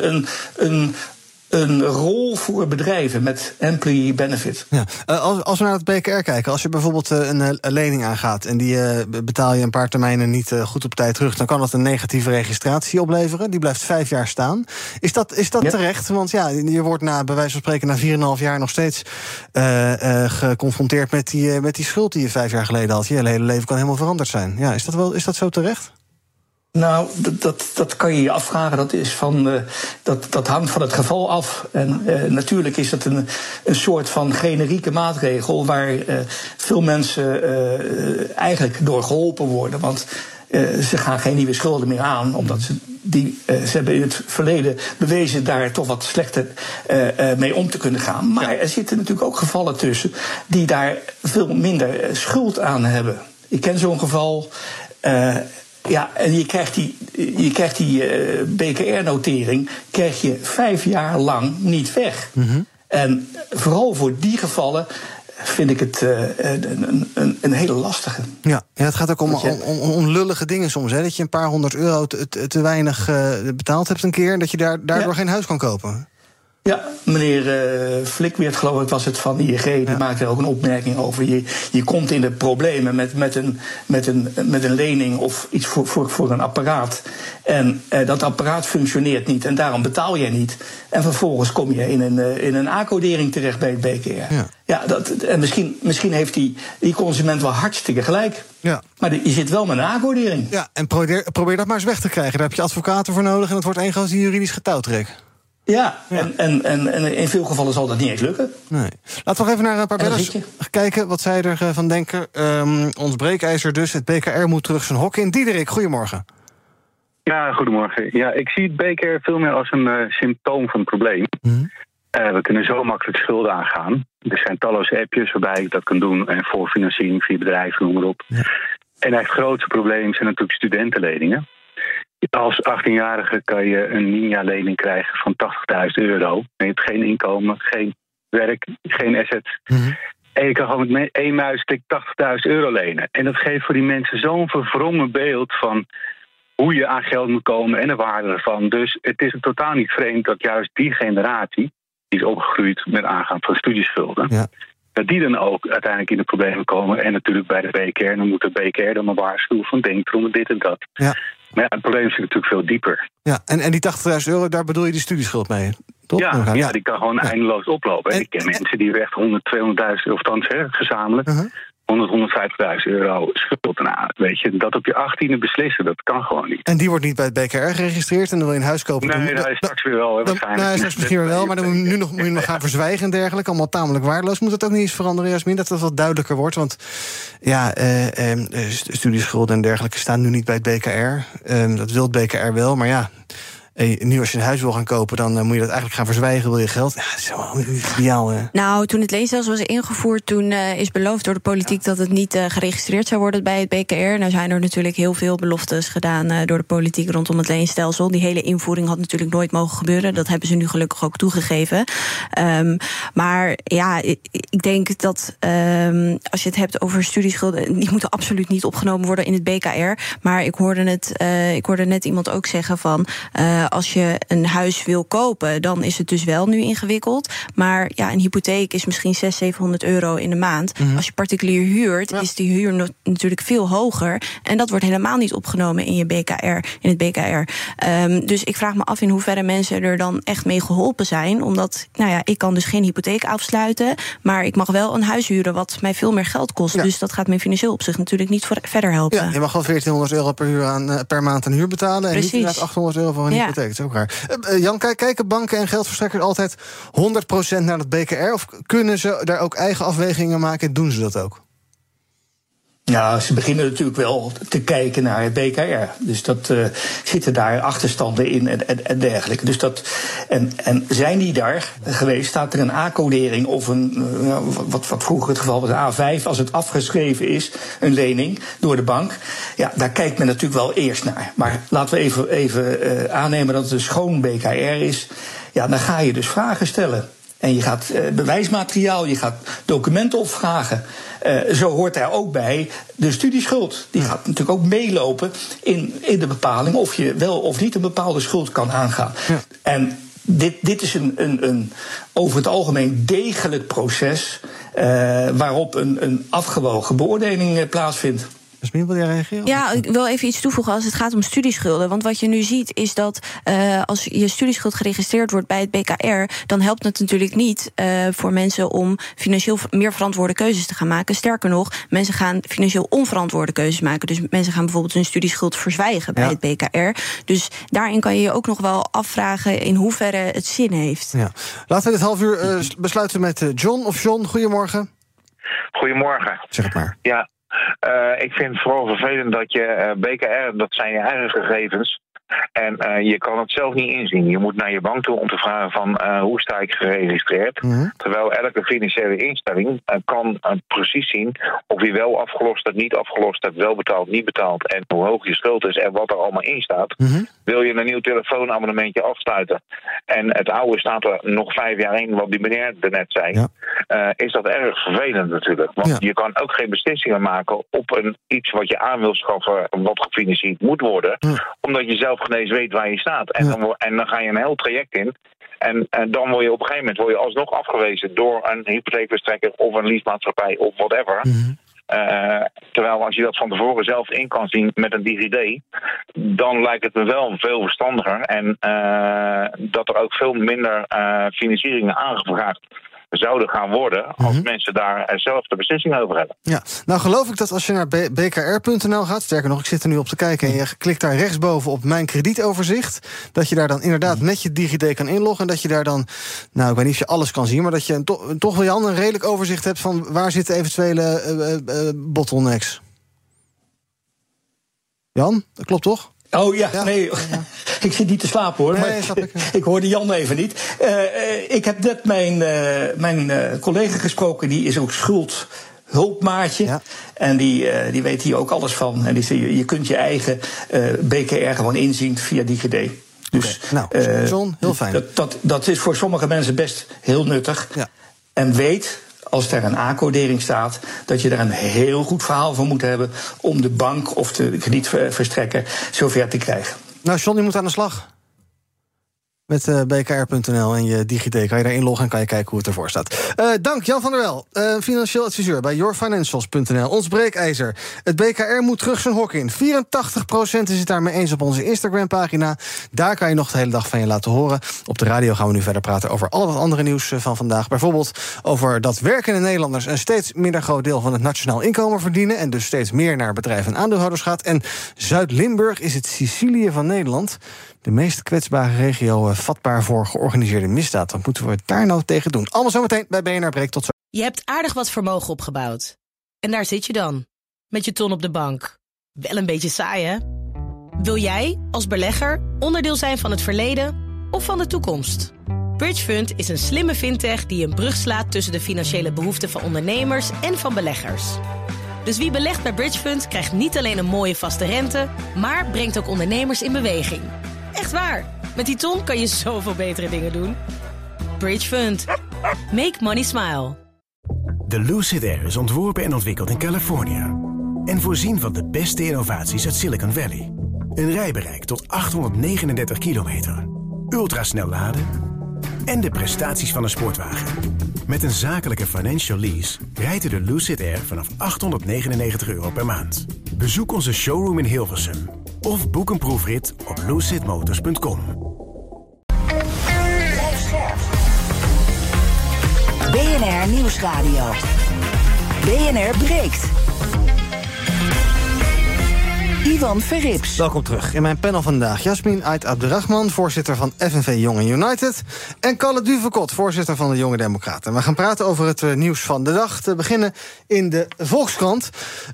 een rol voor bedrijven met employee benefit. Ja. Als we naar het BKR kijken, als je bijvoorbeeld een lening aangaat en die betaal je een paar termijnen niet goed op tijd terug, dan kan dat een negatieve registratie opleveren. Die blijft 5 jaar staan. Is dat terecht? Want ja, je wordt bij wijze van spreken na 4,5 jaar nog steeds geconfronteerd met die schuld die je 5 jaar geleden had. Je hele leven kan helemaal veranderd zijn. Ja, is dat zo terecht? Nou, dat kan je je afvragen. Dat is dat hangt van het geval af. En natuurlijk is dat een soort van generieke maatregel waar veel mensen eigenlijk door geholpen worden. Want ze gaan geen nieuwe schulden meer aan, omdat ze hebben in het verleden bewezen daar toch wat slechter mee om te kunnen gaan. Maar er zitten natuurlijk ook gevallen tussen die daar veel minder schuld aan hebben. Ik ken zo'n geval. Ja, en je krijgt die BKR-notering krijg je 5 jaar lang niet weg. En vooral voor die gevallen vind ik het een hele lastige. Ja, het gaat ook om lullige dingen soms. Hè? Dat je een paar €100 te weinig betaald hebt een keer, en dat je daardoor geen huis kan kopen. Ja, meneer Flikweert, geloof ik, was het van ING. Die maakte er ook een opmerking over. Je komt in de problemen met een lening of iets voor een apparaat. En dat apparaat functioneert niet en daarom betaal je niet. En vervolgens kom je in een A-codering terecht bij het BKR. Ja, en misschien heeft die consument wel hartstikke gelijk. Ja. Maar je zit wel met een A-codering. Ja, en probeer dat maar eens weg te krijgen. Daar heb je advocaten voor nodig en het wordt één groot juridisch getouwtrek. Ja, en in veel gevallen zal dat niet eens lukken. Nee. Laten we nog even naar een paar bellers kijken wat zij ervan denken. Ons breekijzer dus, het BKR moet terug zijn hok in. Diederik, goedemorgen. Ja, goedemorgen. Ja, ik zie het BKR veel meer als een symptoom van het probleem. We kunnen zo makkelijk schulden aangaan. Er zijn talloze appjes waarbij ik dat kan doen. En voorfinanciering via bedrijven, noem maar op. Ja. En het grootste probleem zijn natuurlijk studentenleningen. Als 18-jarige kan je een NINA-lening krijgen van €80.000. En je hebt geen inkomen, geen werk, geen assets. Mm-hmm. En je kan gewoon met één muisklik €80.000 lenen. En dat geeft voor die mensen zo'n verwrongen beeld van hoe je aan geld moet komen en de waarde ervan. Dus het is totaal niet vreemd dat juist die generatie, die is opgegroeid met aangaan van studieschulden, dat die dan ook uiteindelijk in de problemen komen. En natuurlijk bij de BKR, dan moet de BKR dan maar waarschuwen van denk erom dit en dat. Ja. Maar ja, het probleem zit natuurlijk veel dieper. Ja, en die €80.000, daar bedoel je die studieschuld mee? Toch? Ja, die kan gewoon eindeloos oplopen. En ik ken mensen die echt 100.000, 200.000, of althans gezamenlijk, €100.000, €150.000 schuld. Nou, weet je, dat op je 18e beslissen, dat kan gewoon niet. En die wordt niet bij het BKR geregistreerd en dan wil je een huis kopen? Nee, dat is straks weer wel. Waarschijnlijk. Straks misschien weer wel, maar dan moet je nog gaan verzwijgen en dergelijke. Allemaal tamelijk waardeloos. Moet het ook niet eens veranderen, Jasmin, dat het wat duidelijker wordt? Want ja, studieschulden en dergelijke staan nu niet bij het BKR. Dat wil het BKR wel, maar ja, nu als je een huis wil gaan kopen, dan moet je dat eigenlijk gaan verzwijgen. Wil je geld? Ja, dat is wel ideaal. Nou, toen het leenstelsel was ingevoerd, toen is beloofd door de politiek dat het niet geregistreerd zou worden bij het BKR. Nou zijn er natuurlijk heel veel beloftes gedaan door de politiek rondom het leenstelsel. Die hele invoering had natuurlijk nooit mogen gebeuren. Dat hebben ze nu gelukkig ook toegegeven. Maar ja, ik denk dat als je het hebt over studieschulden, die moeten absoluut niet opgenomen worden in het BKR. Maar ik hoorde net iemand ook zeggen van als je een huis wil kopen, dan is het dus wel nu ingewikkeld. Maar ja, een hypotheek is misschien €600-700 in de maand. Mm-hmm. Als je particulier huurt, is die huur natuurlijk veel hoger. En dat wordt helemaal niet opgenomen in het BKR. Dus ik vraag me af in hoeverre mensen er dan echt mee geholpen zijn. Omdat, nou ja, ik kan dus geen hypotheek afsluiten, maar ik mag wel een huis huren wat mij veel meer geld kost. Ja. Dus dat gaat mij financieel op zich natuurlijk niet verder helpen. Ja, je mag wel €1.400 per maand aan huur betalen. Precies. En niet €800 voor een hypotheek. Dat is ook raar. Jan, kijken banken en geldverstrekkers altijd 100% naar het BKR? Of kunnen ze daar ook eigen afwegingen maken en doen ze dat ook? Ja, ze beginnen natuurlijk wel te kijken naar het BKR. Dus dat zitten daar achterstanden in en dergelijke. Dus en zijn die daar geweest? Staat er een A-codering of wat vroeger het geval was, A5, als het afgeschreven is, een lening door de bank? Ja, daar kijkt men natuurlijk wel eerst naar. Maar laten we even aannemen dat het een schoon BKR is. Ja, dan ga je dus vragen stellen. En je gaat bewijsmateriaal, je gaat documenten opvragen. Zo hoort daar ook bij de studieschuld. Die gaat natuurlijk ook meelopen in de bepaling of je wel of niet een bepaalde schuld kan aangaan. Ja. En dit is een over het algemeen degelijk proces waarop een afgewogen beoordeling plaatsvindt. Jasmin, wil jij reageren? Ja, ik wil even iets toevoegen als het gaat om studieschulden. Want wat je nu ziet is dat als je studieschuld geregistreerd wordt bij het BKR, dan helpt het natuurlijk niet voor mensen om financieel meer verantwoorde keuzes te gaan maken. Sterker nog, mensen gaan financieel onverantwoorde keuzes maken. Dus mensen gaan bijvoorbeeld hun studieschuld verzwijgen bij het BKR. Dus daarin kan je je ook nog wel afvragen in hoeverre het zin heeft. Ja. Laten we dit half uur besluiten met John. Of John, goedemorgen. Goedemorgen. Zeg het maar. Ja. Ik vind het vooral vervelend dat je BKR, dat zijn je eigen gegevens. En je kan het zelf niet inzien. Je moet naar je bank toe om te vragen van hoe sta ik geregistreerd. Mm-hmm. Terwijl elke financiële instelling kan precies zien of je wel afgelost hebt, niet afgelost hebt, wel betaald, niet betaald. En hoe hoog je schuld is en wat er allemaal in staat. Mm-hmm. Wil je een nieuw telefoonabonnementje afsluiten en het oude staat er nog 5 jaar in, wat die meneer net zei. Ja. Is dat erg vervelend natuurlijk. Want je kan ook geen beslissingen maken op iets wat je aan wil schaffen, wat gefinancierd moet worden. Omdat je zelf geen weet waar je staat. En dan ga je een heel traject in. En dan word je op een gegeven moment alsnog afgewezen door een hypotheekverstrekker of een leasemaatschappij of whatever. Mm-hmm. Terwijl als je dat van tevoren zelf in kan zien met een DigiD, dan lijkt het me wel veel verstandiger. En dat er ook veel minder financieringen aangevraagd zouden gaan worden als mensen daar zelf de beslissing over hebben. Ja, nou geloof ik dat als je naar bkr.nl gaat, sterker nog, ik zit er nu op te kijken en je klikt daar rechtsboven op mijn kredietoverzicht, dat je daar dan inderdaad met je DigiD kan inloggen en dat je daar dan, nou ik weet niet of je alles kan zien, maar dat je toch wel, Jan, een redelijk overzicht hebt van waar zitten eventuele bottlenecks. Jan, dat klopt toch? Oh ja, nee. Ik zit niet te slapen hoor. Nee, maar ik hoorde Jan even niet. Ik heb net mijn collega gesproken, die is ook schuldhulpmaatje. Ja. En die weet hier ook alles van. En die zei, je kunt je eigen BKR gewoon inzien via DigiD. Dus John, heel fijn. Dat is voor sommige mensen best heel nuttig. Ja. En weet, als er een A-codering staat, dat je er een heel goed verhaal voor moet hebben om de bank of de kredietverstrekker zover te krijgen. Nou, John, je moet aan de slag. Met bkr.nl en je DigiD kan je daar inloggen en kan je kijken hoe het ervoor staat. Dank, Jan van der Wel, financieel adviseur bij yourfinancials.nl. Ons breekijzer. Het BKR moet terug zijn hok in. 84% is het daarmee eens op onze Instagram-pagina. Daar kan je nog de hele dag van je laten horen. Op de radio gaan we nu verder praten over al dat andere nieuws van vandaag. Bijvoorbeeld over dat werkende Nederlanders een steeds minder groot deel van het nationaal inkomen verdienen en dus steeds meer naar bedrijven en aandeelhouders gaat. En Zuid-Limburg is het Sicilië van Nederland. De meest kwetsbare regio, vatbaar voor georganiseerde misdaad. Wat moeten we daar nou tegen doen? Allemaal zometeen bij BNR Breekt. Tot zo. Je hebt aardig wat vermogen opgebouwd. En daar zit je dan, met je ton op de bank. Wel een beetje saai, hè? Wil jij, als belegger, onderdeel zijn van het verleden of van de toekomst? Bridgefund is een slimme fintech die een brug slaat tussen de financiële behoeften van ondernemers en van beleggers. Dus wie belegt bij Bridgefund krijgt niet alleen een mooie vaste rente, maar brengt ook ondernemers in beweging. Echt waar. Met die ton kan je zoveel betere dingen doen. Bridgefund. Make money smile. De Lucid Air is ontworpen en ontwikkeld in Californië. En voorzien van de beste innovaties uit Silicon Valley. Een rijbereik tot 839 kilometer. Ultrasnel laden. En de prestaties van een sportwagen. Met een zakelijke financial lease rijdt u de Lucid Air vanaf €899 per maand. Bezoek onze showroom in Hilversum. Of boek een proefrit op lucidmotors.com. BNR Nieuwsradio. BNR Breekt. Ivan Verrips. Welkom terug. In mijn panel vandaag Jasmin Ait Abderrahman, voorzitter van FNV Jonge United. En Kalle Duvekot, voorzitter van de Jonge Democraten. We gaan praten over het nieuws van de dag. Te beginnen in de Volkskrant.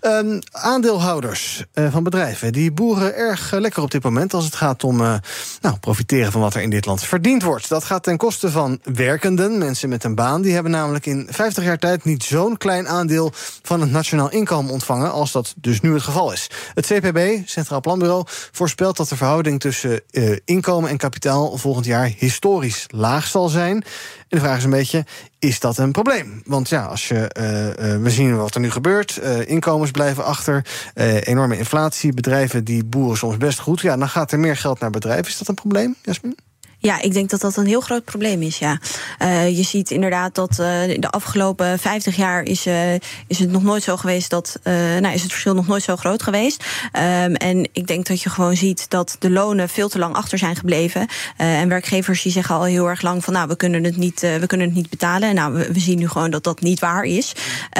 Aandeelhouders van bedrijven die boeren erg lekker op dit moment als het gaat om profiteren van wat er in dit land verdiend wordt. Dat gaat ten koste van werkenden, mensen met een baan. Die hebben namelijk in 50 jaar tijd niet zo'n klein aandeel van het nationaal inkomen ontvangen als dat dus nu het geval is. Het CPB, Centraal Planbureau, voorspelt dat de verhouding tussen inkomen en kapitaal volgend jaar historisch laag zal zijn. En de vraag is een beetje, is dat een probleem? Want ja, als we zien wat er nu gebeurt, inkomens blijven achter, enorme inflatie, bedrijven die boeren soms best goed, ja, dan gaat er meer geld naar bedrijven. Is dat een probleem, Jasmin? Ja, ik denk dat dat een heel groot probleem is, ja. Je ziet inderdaad dat de afgelopen 50 jaar is het nog nooit zo geweest dat is het verschil nog nooit zo groot geweest. En ik denk dat je gewoon ziet dat de lonen veel te lang achter zijn gebleven. En werkgevers die zeggen al heel erg lang van we kunnen het niet betalen. Nou, we zien nu gewoon dat dat niet waar is.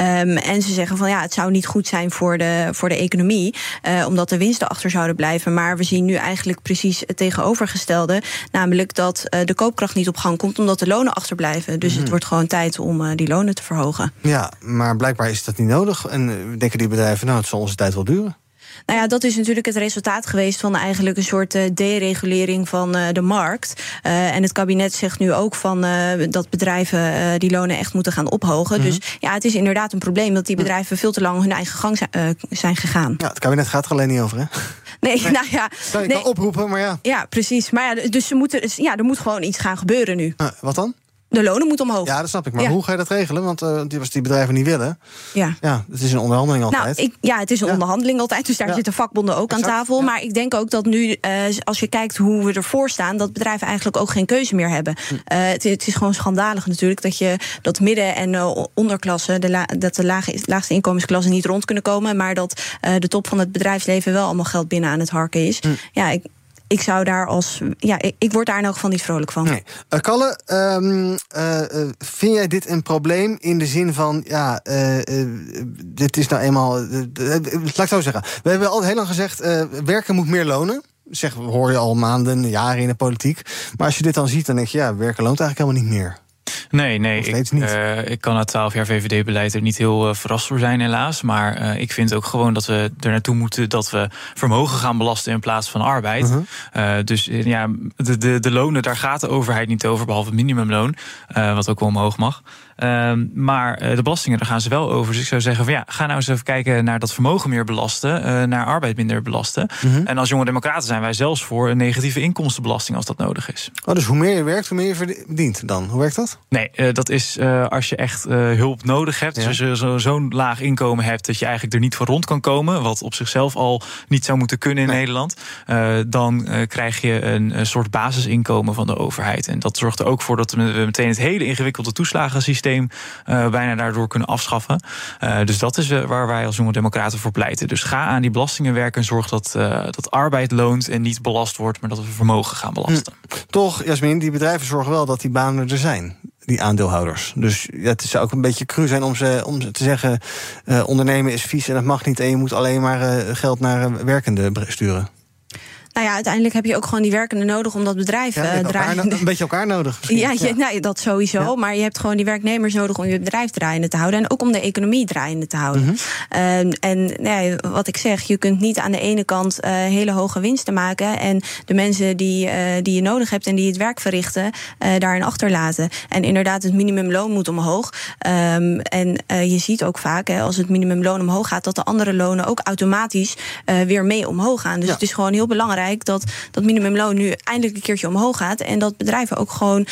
En ze zeggen van het zou niet goed zijn voor de economie, omdat de winsten achter zouden blijven. Maar we zien nu eigenlijk precies het tegenovergestelde, namelijk dat de koopkracht niet op gang komt omdat de lonen achterblijven. Dus het wordt gewoon tijd om die lonen te verhogen. Ja, maar blijkbaar is dat niet nodig. En denken die bedrijven, het zal onze tijd wel duren. Nou ja, dat is natuurlijk het resultaat geweest van eigenlijk een soort deregulering van de markt. En het kabinet zegt nu ook van dat bedrijven die lonen echt moeten gaan ophogen. Dus ja, het is inderdaad een probleem dat die bedrijven veel te lang hun eigen gang zijn gegaan. Ja, het kabinet gaat er alleen niet over, hè? Nee, nou ja. Je kan oproepen, maar ja. Ja, precies. Maar ja, dus er moet gewoon iets gaan gebeuren nu. Wat dan? De lonen moeten omhoog. Ja, dat snap ik. Maar hoe ga je dat regelen? Want die bedrijven niet willen. Ja, het is een onderhandeling altijd. Het is een onderhandeling altijd. Dus daar zitten vakbonden ook aan tafel. Ja. Maar ik denk ook dat nu, als je kijkt hoe we ervoor staan, dat bedrijven eigenlijk ook geen keuze meer hebben. Het is gewoon schandalig natuurlijk dat midden- en onderklasse, dat de laagste inkomensklassen niet rond kunnen komen. Maar dat de top van het bedrijfsleven wel allemaal geld binnen aan het harken is. Ja, ik zou daar ik word daar in elk geval niet vrolijk van. Nee. Kalle, vind jij dit een probleem in de zin van, dit is nou eenmaal, laat ik zo zeggen. We hebben al heel lang gezegd, werken moet meer lonen. Hoor je al maanden, jaren in de politiek. Maar als je dit dan ziet, dan denk je, werken loont eigenlijk helemaal niet meer. Nee, ik kan na 12 jaar VVD-beleid er niet heel verrast door zijn, helaas. Maar ik vind ook gewoon dat we er naartoe moeten dat we vermogen gaan belasten in plaats van arbeid. Dus ja, de lonen, daar gaat de overheid niet over, behalve het minimumloon, wat ook wel omhoog mag. Maar de belastingen, daar gaan ze wel over. Dus ik zou zeggen van ga nou eens even kijken naar dat vermogen meer belasten, naar arbeid minder belasten. En als jonge democraten zijn wij zelfs voor een negatieve inkomstenbelasting als dat nodig is. Dus hoe meer je werkt, hoe meer je verdient dan? Hoe werkt dat? Nee, dat is als je echt hulp nodig hebt. Dus als je zo'n laag inkomen hebt dat je eigenlijk er niet voor rond kan komen, wat op zichzelf al niet zou moeten kunnen in Nederland, dan krijg je een soort basisinkomen van de overheid. En dat zorgt er ook voor dat we meteen het hele ingewikkelde toeslagensysteem bijna daardoor kunnen afschaffen. Dus dat is waar wij als jonge democraten voor pleiten. Dus ga aan die belastingen werken en zorg dat arbeid loont en niet belast wordt, maar dat we vermogen gaan belasten. Toch, Jasmin, die bedrijven zorgen wel dat die banen er zijn, die aandeelhouders. Dus het zou ook een beetje cru zijn om ze te zeggen, ondernemen is vies en dat mag niet en je moet alleen maar geld naar werkenden sturen. Nou ja, uiteindelijk heb je ook gewoon die werkenden nodig om dat bedrijf draaiende. Een beetje elkaar nodig. Nou, dat sowieso. Ja. Maar je hebt gewoon die werknemers nodig om je bedrijf draaiende te houden. En ook om de economie draaiende te houden. Wat ik zeg, je kunt niet aan de ene kant hele hoge winsten maken en de mensen die je nodig hebt en die het werk verrichten, daarin achterlaten. En inderdaad, het minimumloon moet omhoog. Je ziet ook vaak, als het minimumloon omhoog gaat, dat de andere lonen ook automatisch weer mee omhoog gaan. Dus het is gewoon heel belangrijk dat minimumloon nu eindelijk een keertje omhoog gaat en dat bedrijven ook gewoon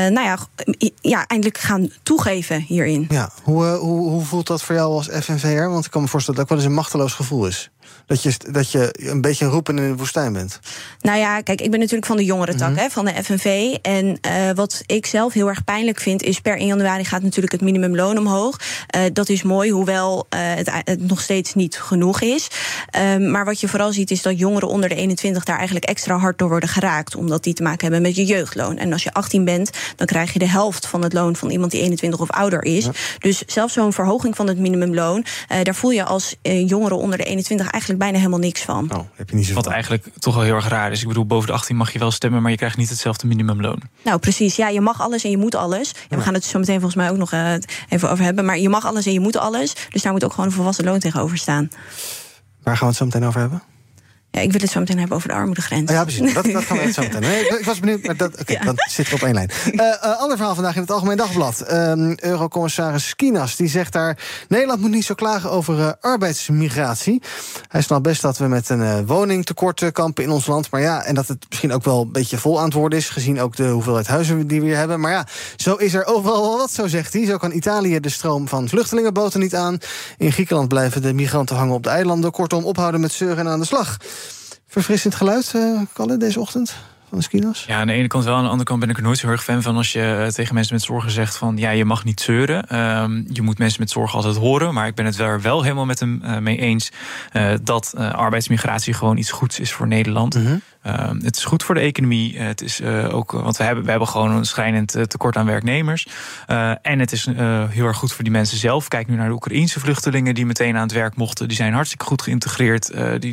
eindelijk gaan toegeven hierin. Ja, hoe voelt dat voor jou als FNV'er? Want ik kan me voorstellen dat dat wel eens een machteloos gevoel is. Dat je een beetje een roepen in de woestijn bent. Nou ja, kijk, ik ben natuurlijk van de jongerentak van de FNV. En wat ik zelf heel erg pijnlijk vind is, per 1 januari gaat natuurlijk het minimumloon omhoog. Dat is mooi, hoewel het nog steeds niet genoeg is. Maar wat je vooral ziet is dat jongeren onder de 21 daar eigenlijk extra hard door worden geraakt. Omdat die te maken hebben met je jeugdloon. En als je 18 bent, dan krijg je de helft van het loon van iemand die 21 of ouder is. Ja. Dus zelfs zo'n verhoging van het minimumloon, daar voel je als jongeren onder de 21 eigenlijk bijna helemaal niks van. Heb je niet zo wat eigenlijk toch wel heel erg raar is. Ik bedoel, boven de 18 mag je wel stemmen, maar je krijgt niet hetzelfde minimumloon. Nou, precies. Ja, je mag alles en je moet alles. Ja, we gaan het zo meteen volgens mij ook nog even over hebben. Maar je mag alles en je moet alles. Dus daar moet ook gewoon een volwassen loon tegenover staan. Waar gaan we het zo meteen over hebben? Ja, ik wil het zo meteen hebben over de armoedegrens. Ja, precies. Dat gaan we het zo meteen. Nee, ik was benieuwd, maar dan zitten we op één lijn. Ander verhaal vandaag in het Algemeen Dagblad. Eurocommissaris Skinas, die zegt daar, Nederland moet niet zo klagen over arbeidsmigratie. Hij snapt best dat we met een woningtekort kampen in ons land. Maar ja, en dat het misschien ook wel een beetje vol aan het worden is, gezien ook de hoeveelheid huizen die we hier hebben. Maar ja, zo is er overal wel wat, zo zegt hij. Zo kan Italië de stroom van vluchtelingenboten niet aan. In Griekenland blijven de migranten hangen op de eilanden. Kortom, ophouden met zeuren en aan de slag. Verfrissend geluid, Kalle, deze ochtend van de Skinas? Ja, aan de ene kant wel. Aan de andere kant ben ik er nooit zo erg fan van als je tegen mensen met zorgen zegt van ja, je mag niet zeuren. Je moet mensen met zorgen altijd horen. Maar ik ben het wel helemaal met hem mee eens dat arbeidsmigratie gewoon iets goeds is voor Nederland. Het is goed voor de economie. Het is ook, want we hebben gewoon een schrijnend tekort aan werknemers. En het is heel erg goed voor die mensen zelf. Kijk nu naar de Oekraïense vluchtelingen die meteen aan het werk mochten. Die zijn hartstikke goed geïntegreerd.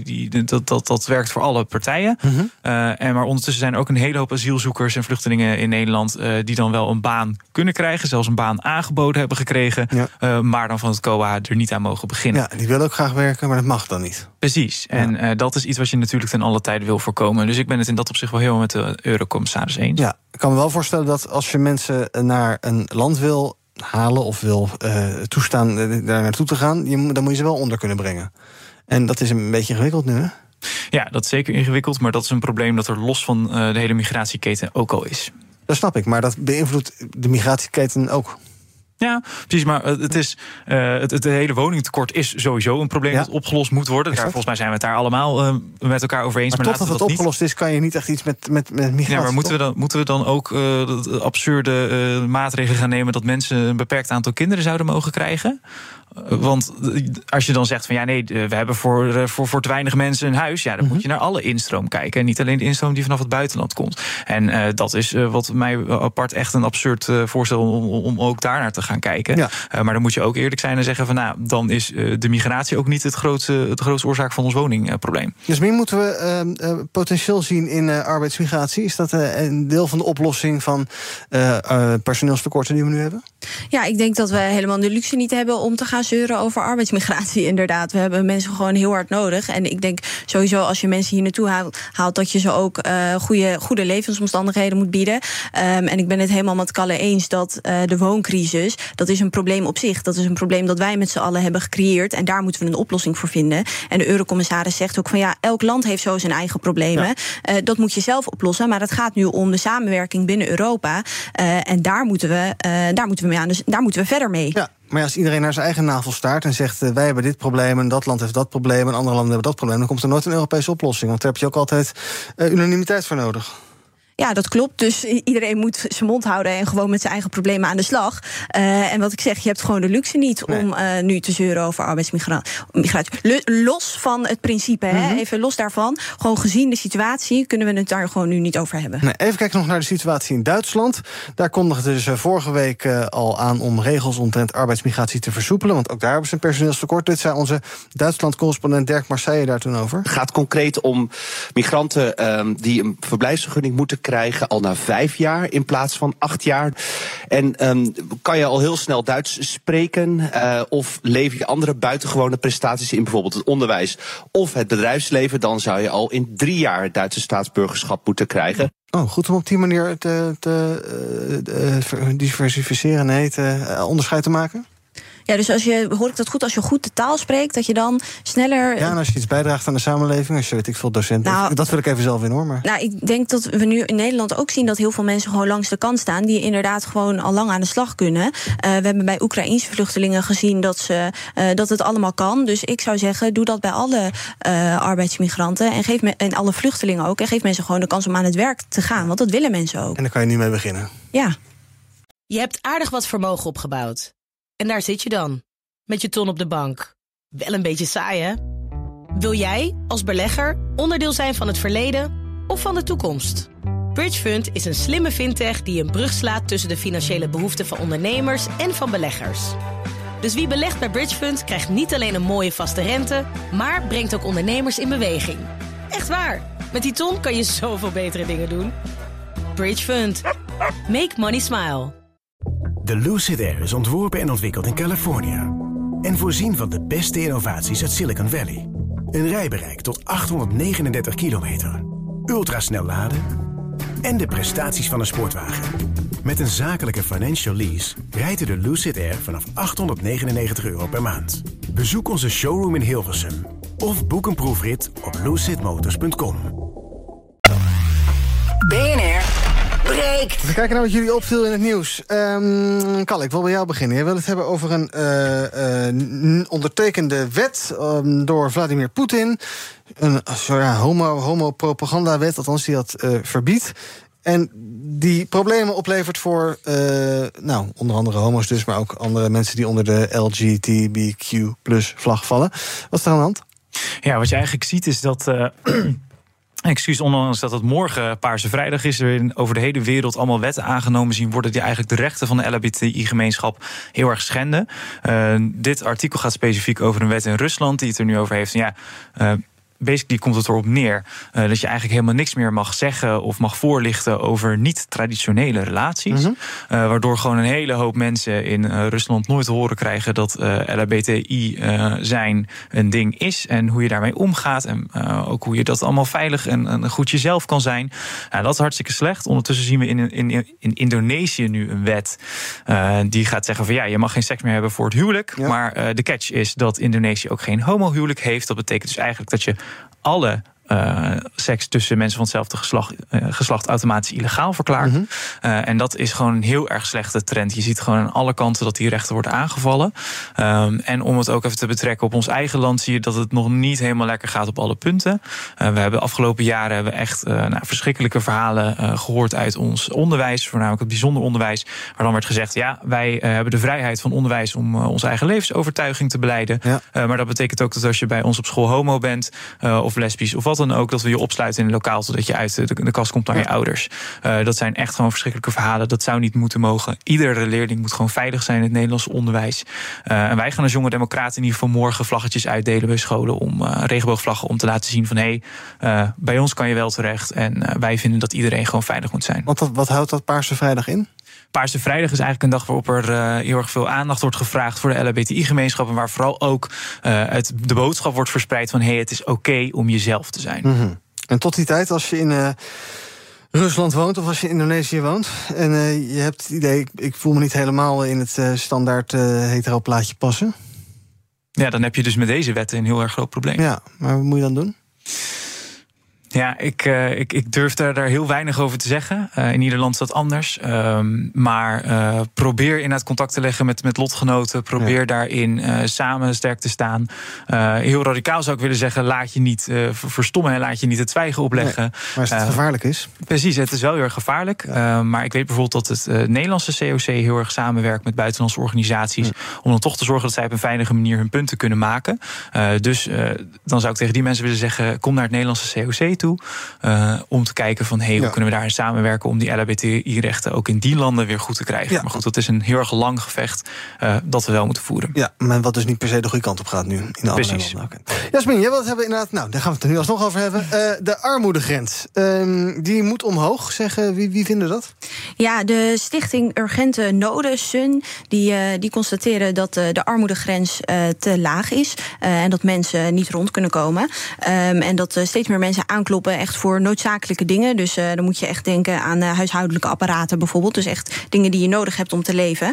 Dat werkt voor alle partijen. Maar ondertussen zijn er ook een hele hoop asielzoekers en vluchtelingen in Nederland die dan wel een baan kunnen krijgen. Zelfs een baan aangeboden hebben gekregen. Maar dan van het COA er niet aan mogen beginnen. Ja, die willen ook graag werken, maar dat mag dan niet. Precies. Ja. En dat is iets wat je natuurlijk ten alle tijde wil voorkomen. Dus ik ben het in dat opzicht wel helemaal met de eurocommissaris eens. Ja, ik kan me wel voorstellen dat als je mensen naar een land wil halen of wil toestaan daar naartoe te gaan, dan moet je ze wel onder kunnen brengen. En dat is een beetje ingewikkeld nu, hè? Ja, dat is zeker ingewikkeld, maar dat is een probleem dat er los van de hele migratieketen ook al is. Dat snap ik, maar dat beïnvloedt de migratieketen ook. Ja, precies, maar het hele woningtekort is sowieso een probleem dat opgelost moet worden. Daar, volgens mij zijn we het daar allemaal met elkaar over eens. Maar totdat het opgelost is, kan je niet echt iets met migratie. Ja, maar moeten we dan ook absurde maatregelen gaan nemen dat mensen een beperkt aantal kinderen zouden mogen krijgen? Want als je dan zegt van we hebben voor te weinig mensen een huis, dan moet je naar alle instroom kijken. En niet alleen de instroom die vanaf het buitenland komt. En dat is wat mij apart echt een absurd voorstel om ook daarnaar te gaan kijken. Ja. Maar dan moet je ook eerlijk zijn en zeggen van dan is de migratie ook niet de grootste oorzaak van ons woningprobleem. Jasmin, moeten we potentieel zien in arbeidsmigratie? Is dat een deel van de oplossing van personeelstekorten die we nu hebben? Ja, ik denk dat we helemaal de luxe niet hebben om te gaan zeuren over arbeidsmigratie, inderdaad. We hebben mensen gewoon heel hard nodig. En ik denk sowieso als je mensen hier naartoe haalt, dat je ze ook goede levensomstandigheden moet bieden. En ik ben het helemaal met Kalle eens dat de wooncrisis, dat is een probleem op zich. Dat is een probleem dat wij met z'n allen hebben gecreëerd. En daar moeten we een oplossing voor vinden. En de eurocommissaris zegt ook van elk land heeft zo zijn eigen problemen. Ja. Dat moet je zelf oplossen. Maar het gaat nu om de samenwerking binnen Europa. En daar moeten we verder mee. Ja. Maar als iedereen naar zijn eigen navel staart en zegt wij hebben dit probleem en dat land heeft dat probleem en andere landen hebben dat probleem, dan komt er nooit een Europese oplossing. Want daar heb je ook altijd unanimiteit voor nodig. Ja, dat klopt. Dus iedereen moet zijn mond houden en gewoon met zijn eigen problemen aan de slag. En wat ik zeg, je hebt gewoon de luxe niet om nu te zeuren over arbeidsmigratie. Los van het principe, even los daarvan. Gewoon gezien de situatie kunnen we het daar gewoon nu niet over hebben. Nee, even kijken nog naar de situatie in Duitsland. Daar kondigden ze vorige week al aan om regels omtrent arbeidsmigratie te versoepelen. Want ook daar hebben ze een personeelstekort. Dit zei onze Duitsland-correspondent Dirk Marseille daar toen over. Het gaat concreet om migranten die een verblijfsvergunning moeten krijgen al na 5 jaar in plaats van 8 jaar. En kan je al heel snel Duits spreken of lever je andere buitengewone prestaties in, bijvoorbeeld het onderwijs of het bedrijfsleven, dan zou je al in 3 jaar het Duitse staatsburgerschap moeten krijgen. Oh, goed om op die manier te diversificeren, onderscheid te maken? Ja, dus hoor ik dat goed, als je goed de taal spreekt, dat je dan sneller... Ja, en als je iets bijdraagt aan de samenleving, als je weet ik veel docent... dat wil ik even zelf in, hoor. Maar... Nou, ik denk dat we nu in Nederland ook zien dat heel veel mensen gewoon langs de kant staan, die inderdaad gewoon al lang aan de slag kunnen. We hebben bij Oekraïense vluchtelingen gezien dat het allemaal kan. Dus ik zou zeggen, doe dat bij alle arbeidsmigranten en alle vluchtelingen ook. En geef mensen gewoon de kans om aan het werk te gaan, want dat willen mensen ook. En daar kan je nu mee beginnen. Ja. Je hebt aardig wat vermogen opgebouwd. En daar zit je dan, met je ton op de bank. Wel een beetje saai, hè? Wil jij, als belegger, onderdeel zijn van het verleden of van de toekomst? Bridgefund is een slimme fintech die een brug slaat tussen de financiële behoeften van ondernemers en van beleggers. Dus wie belegt bij Bridgefund krijgt niet alleen een mooie vaste rente, maar brengt ook ondernemers in beweging. Echt waar, met die ton kan je zoveel betere dingen doen. Bridgefund. Make money smile. De Lucid Air is ontworpen en ontwikkeld in Californië. En voorzien van de beste innovaties uit Silicon Valley. Een rijbereik tot 839 kilometer. Ultrasnel laden. En de prestaties van een sportwagen. Met een zakelijke financial lease rijdt u de Lucid Air vanaf €899 per maand. Bezoek onze showroom in Hilversum. Of boek een proefrit op lucidmotors.com. BNR breekt. We kijken naar wat jullie opviel in het nieuws. Kalle, ik wil bij jou beginnen. Je wil het hebben over een ondertekende wet door Vladimir Poetin. Een homo-propagandawet, althans die dat verbiedt. En die problemen oplevert voor onder andere homo's dus, maar ook andere mensen die onder de LGBTQ+ vlag vallen. Wat is er aan de hand? Ja, wat je eigenlijk ziet is dat... ondanks dat het morgen Paarse Vrijdag is, er over de hele wereld allemaal wetten aangenomen zien worden die eigenlijk de rechten van de LHBTI-gemeenschap heel erg schenden. Dit artikel gaat specifiek over een wet in Rusland die het er nu over heeft. Basically komt het erop neer dat je eigenlijk helemaal niks meer mag zeggen of mag voorlichten over niet-traditionele relaties. Mm-hmm. Waardoor gewoon een hele hoop mensen in Rusland nooit te horen krijgen dat LHBTI zijn een ding is en hoe je daarmee omgaat en ook hoe je dat allemaal veilig en goed jezelf kan zijn. Dat is hartstikke slecht. Ondertussen zien we in Indonesië nu een wet die gaat zeggen van je mag geen seks meer hebben voor het huwelijk. Ja. Maar de catch is dat Indonesië ook geen homohuwelijk heeft. Dat betekent dus eigenlijk dat je alle seks tussen mensen van hetzelfde geslacht automatisch illegaal verklaard. En dat is gewoon een heel erg slechte trend. Je ziet gewoon aan alle kanten dat die rechten worden aangevallen. En om het ook even te betrekken op ons eigen land, zie je dat het nog niet helemaal lekker gaat op alle punten. We hebben de afgelopen jaren echt verschrikkelijke verhalen gehoord uit ons onderwijs, voornamelijk het bijzonder onderwijs, waar dan werd gezegd, ja, wij hebben de vrijheid van onderwijs om onze eigen levensovertuiging te beleiden. Ja. Maar dat betekent ook dat als je bij ons op school homo bent, of lesbisch of wat dan ook, dat we je opsluiten in een lokaal totdat je uit de kast komt naar je ouders. Dat zijn echt gewoon verschrikkelijke verhalen. Dat zou niet moeten mogen. Iedere leerling moet gewoon veilig zijn in het Nederlandse onderwijs. En wij gaan als jonge democraten in ieder geval morgen vlaggetjes uitdelen bij scholen om regenboogvlaggen om te laten zien van bij ons kan je wel terecht. En wij vinden dat iedereen gewoon veilig moet zijn. Wat houdt dat Paarse Vrijdag in? Paarse Vrijdag is eigenlijk een dag waarop er heel erg veel aandacht wordt gevraagd voor de LHBTI-gemeenschap. En waar vooral ook de boodschap wordt verspreid van het is oké om jezelf te zijn. En tot die tijd, als je in Rusland woont of als je in Indonesië woont en je hebt het idee, ik voel me niet helemaal in het standaard hetero plaatje passen. Ja, dan heb je dus met deze wetten een heel erg groot probleem. Ja, maar wat moet je dan doen? Ja, ik durf daar heel weinig over te zeggen. In ieder land is dat anders. Maar probeer inderdaad contact te leggen met lotgenoten. Probeer daarin samen sterk te staan. Heel radicaal zou ik willen zeggen, laat je niet verstommen en laat je niet het zwijgen opleggen. Nee, maar als het gevaarlijk is? Precies, het is wel heel erg gevaarlijk. Maar ik weet bijvoorbeeld dat het Nederlandse COC heel erg samenwerkt met buitenlandse organisaties. Om dan toch te zorgen dat zij op een veilige manier hun punten kunnen maken. Dus dan zou ik tegen die mensen willen zeggen, kom naar het Nederlandse COC toe. Om te kijken van hoe kunnen we daarin samenwerken om die LHBTI-rechten ook in die landen weer goed te krijgen. Ja. Maar goed, dat is een heel erg lang gevecht dat we wel moeten voeren. Ja, maar wat dus niet per se de goede kant op gaat nu in de andere landen. Okay. Jasmin, jij wilt het hebben inderdaad, nou, daar gaan we het er nu alsnog over hebben. De armoedegrens, die moet omhoog, zeggen wie vinden dat? Ja, de stichting Urgente Noden, SUN, die constateren dat de armoedegrens te laag is en dat mensen niet rond kunnen komen. En dat steeds meer mensen aankloppen echt voor noodzakelijke dingen. Dus dan moet je echt denken aan huishoudelijke apparaten bijvoorbeeld. Dus echt dingen die je nodig hebt om te leven.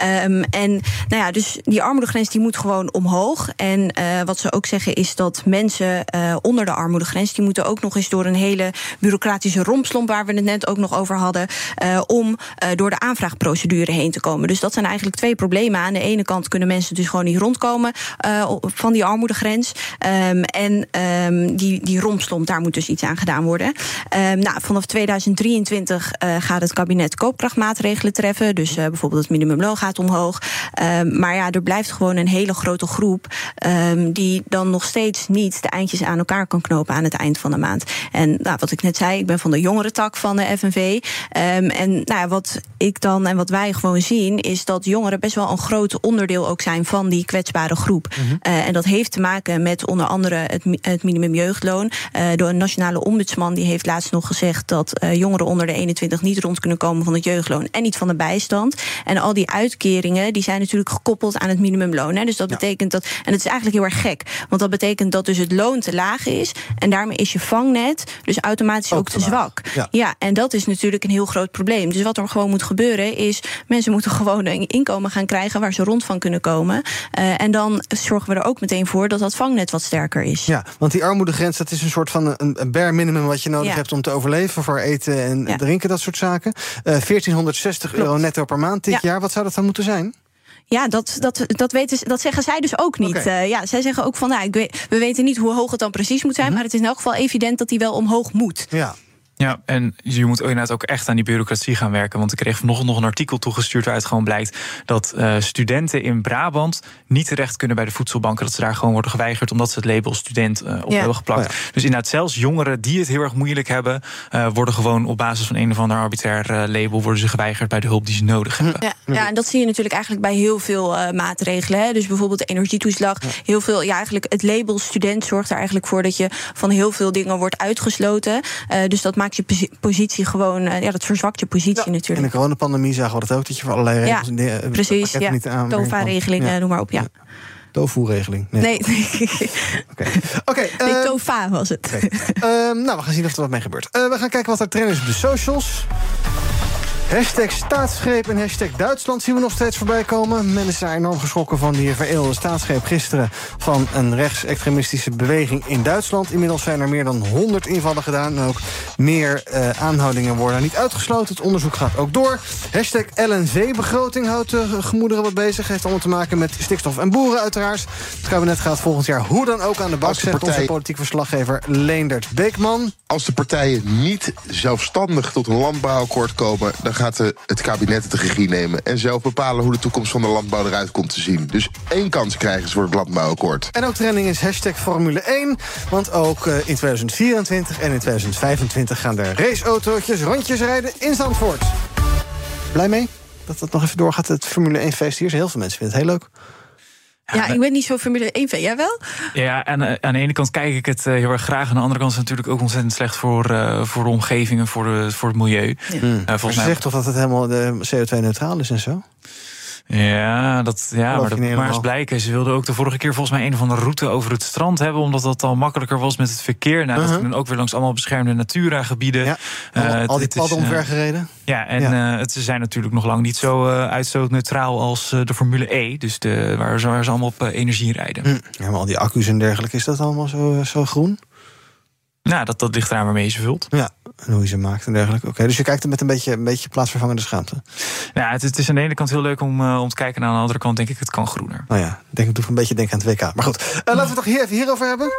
En nou ja, dus die armoedegrens die moet gewoon omhoog. En wat ze ook zeggen is dat mensen onder de armoedegrens, die moeten ook nog eens door een hele bureaucratische rompslomp, waar we het net ook nog over hadden, om door de aanvraagprocedure heen te komen. Dus dat zijn eigenlijk twee problemen. Aan de ene kant kunnen mensen dus gewoon niet rondkomen van die armoedegrens. En die rompslomp, daar moet dus iets aan gedaan worden. Vanaf 2023 gaat het kabinet koopkrachtmaatregelen treffen. Dus bijvoorbeeld het minimumloon gaat omhoog. Maar ja, er blijft gewoon een hele grote groep die dan nog steeds niet de eindjes aan elkaar kan knopen aan het eind van de maand. En wat ik net zei, ik ben van de jongerentak van de FNV. En wat ik dan en wat wij gewoon zien, is dat jongeren best wel een groot onderdeel ook zijn van die kwetsbare groep. En dat heeft te maken met onder andere het minimumjeugdloon. Door een nationale ombudsman die heeft laatst nog gezegd dat jongeren onder de 21 niet rond kunnen komen van het jeugdloon en niet van de bijstand. En al die uitkeringen die zijn natuurlijk gekoppeld aan het minimumloon. Hè. Dus dat betekent dat, en het is eigenlijk heel erg gek, want dat betekent dat dus het loon te laag is en daarmee is je vangnet dus automatisch ook te zwak. Ja, en dat is natuurlijk een heel groot probleem. Dus wat er gewoon moet gebeuren is, mensen moeten gewoon een inkomen gaan krijgen waar ze rond van kunnen komen. En dan zorgen we er ook meteen voor dat vangnet wat sterker is. Ja, want die armoedegrens, dat is een soort van een bare minimum wat je nodig hebt om te overleven voor eten en drinken, dat soort zaken. 1460 euro netto per maand dit jaar. Wat zou dat dan moeten zijn? Ja, dat zeggen zij dus ook niet. Zij zeggen ook van, we weten niet hoe hoog het dan precies moet zijn, maar het is in elk geval evident dat die wel omhoog moet. Ja, en je moet inderdaad ook echt aan die bureaucratie gaan werken. Want ik kreeg vanochtend nog een artikel toegestuurd waaruit gewoon blijkt dat studenten in Brabant niet terecht kunnen bij de voedselbanken. Dat ze daar gewoon worden geweigerd omdat ze het label student op hebben geplakt. Dus inderdaad, zelfs jongeren die het heel erg moeilijk hebben, worden gewoon op basis van een of ander arbitrair label worden ze geweigerd bij de hulp die ze nodig hebben. Ja, en dat zie je natuurlijk eigenlijk bij heel veel maatregelen. Hè. Dus bijvoorbeeld de energietoeslag. Heel veel, eigenlijk het label student zorgt er eigenlijk voor dat je van heel veel dingen wordt uitgesloten. Dus dat maakt je positie gewoon, dat verzwakt je positie natuurlijk. In de coronapandemie zagen we dat ook, dat je voor allerlei regels en dingen, precies, niet aan TOFA-regelingen, noem maar op, TOFU-regeling? Nee. Nee, TOFA was het. We gaan zien of er wat mee gebeurt. We gaan kijken wat er trend is op de socials. Hashtag staatsgreep en hashtag Duitsland zien we nog steeds voorbij komen. Men is daar enorm geschrokken van die vereeuwde staatsgreep gisteren van een rechtsextremistische beweging in Duitsland. Inmiddels zijn er meer dan 100 invallen gedaan en ook meer aanhoudingen worden niet uitgesloten. Het onderzoek gaat ook door. Hashtag LNV-begroting houdt de gemoederen wat bezig. Heeft allemaal te maken met stikstof en boeren uiteraard. Het kabinet gaat volgend jaar hoe dan ook aan de bak, zegt onze politiek verslaggever Leendert Beekman. Als de partijen niet zelfstandig tot een landbouwakkoord komen, dan gaat het kabinet de regie nemen en zelf bepalen hoe de toekomst van de landbouw eruit komt te zien. Dus 1 kans krijgen ze voor het landbouwakkoord. En ook trending is hashtag Formule 1. Want ook in 2024 en in 2025 gaan er raceautootjes rondjes rijden in Zandvoort. Blij mee dat dat nog even doorgaat, het Formule 1 feest hier. Heel veel mensen vinden het heel leuk. Ja, ik ben niet zo Formule 1 fan. Jij wel? Ja, en aan de ene kant kijk ik het heel erg graag. Aan de andere kant is het natuurlijk ook ontzettend slecht voor de omgeving en voor het milieu. Ja. Volgens mij zegt toch dat het helemaal CO2-neutraal is en zo? Ja, maar is blijken. Ze wilden ook de vorige keer volgens mij een of andere route over het strand hebben, omdat dat al makkelijker was met het verkeer. Nou, dat ging ook weer langs allemaal beschermde Natura-gebieden. Ja, al die padden omvergereden. Ja, en ze zijn natuurlijk nog lang niet zo uitstootneutraal als de Formule E. Dus waar ze allemaal op energie rijden. Ja, maar al die accu's en dergelijke, is dat allemaal zo groen? Nou, dat ligt eraan waarmee je ze vult. Ja, en hoe je ze maakt en dergelijke. Oké, dus je kijkt er met een beetje plaatsvervangende schaamte. Ja, het is aan de ene kant heel leuk om te kijken. En aan de andere kant denk ik, het kan groener. Nou ja, ik doe een beetje denken aan het WK. Maar goed, laten we het toch even hierover hebben.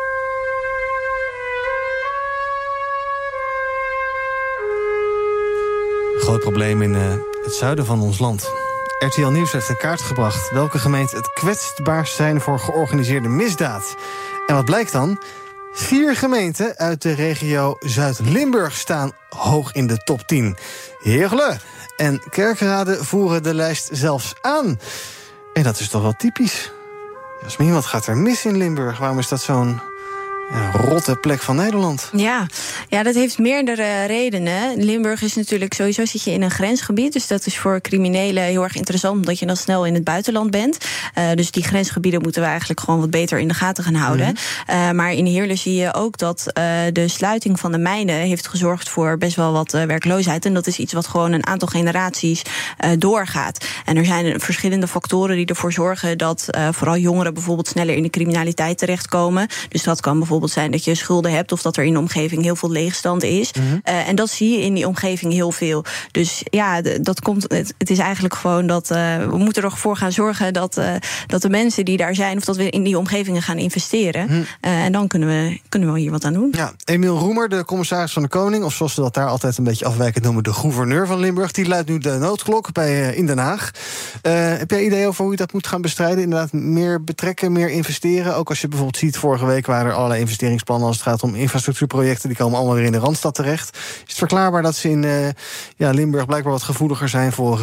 Groot probleem in het zuiden van ons land. RTL Nieuws heeft in kaart gebracht welke gemeenten het kwetsbaarst zijn voor georganiseerde misdaad. En wat blijkt dan? 4 gemeenten uit de regio Zuid-Limburg staan hoog in de top 10. Heerlen en Kerkrade voeren de lijst zelfs aan. En dat is toch wel typisch. Jasmin, wat gaat er mis in Limburg? Waarom is dat zo'n rotte plek van Nederland? Ja, dat heeft meerdere redenen. Limburg is natuurlijk sowieso, zit je in een grensgebied. Dus dat is voor criminelen heel erg interessant, omdat je dan snel in het buitenland bent. Dus die grensgebieden moeten we eigenlijk gewoon wat beter in de gaten gaan houden. Maar in Heerlen zie je ook dat de sluiting van de mijnen heeft gezorgd voor best wel wat werkloosheid. En dat is iets wat gewoon een aantal generaties doorgaat. En er zijn verschillende factoren die ervoor zorgen dat vooral jongeren bijvoorbeeld sneller in de criminaliteit terechtkomen. Dus dat kan bijvoorbeeld zijn dat je schulden hebt of dat er in de omgeving heel veel leegstand is. En dat zie je in die omgeving heel veel. Dus ja, dat komt. Het is eigenlijk gewoon dat we moeten ervoor gaan zorgen dat de mensen die daar zijn, of dat we in die omgevingen gaan investeren. En dan kunnen we hier wat aan doen. Ja, Emiel Roemer, de commissaris van de Koning, of zoals ze dat daar altijd een beetje afwijkend noemen, de gouverneur van Limburg, die luidt nu de noodklok in Den Haag. Heb jij idee over hoe je dat moet gaan bestrijden? Inderdaad, meer betrekken, meer investeren. Ook als je bijvoorbeeld ziet, vorige week waren er allerlei investeringsplannen als het gaat om infrastructuurprojecten, die komen allemaal weer in de Randstad terecht. Is het verklaarbaar dat ze in Limburg blijkbaar wat gevoeliger zijn voor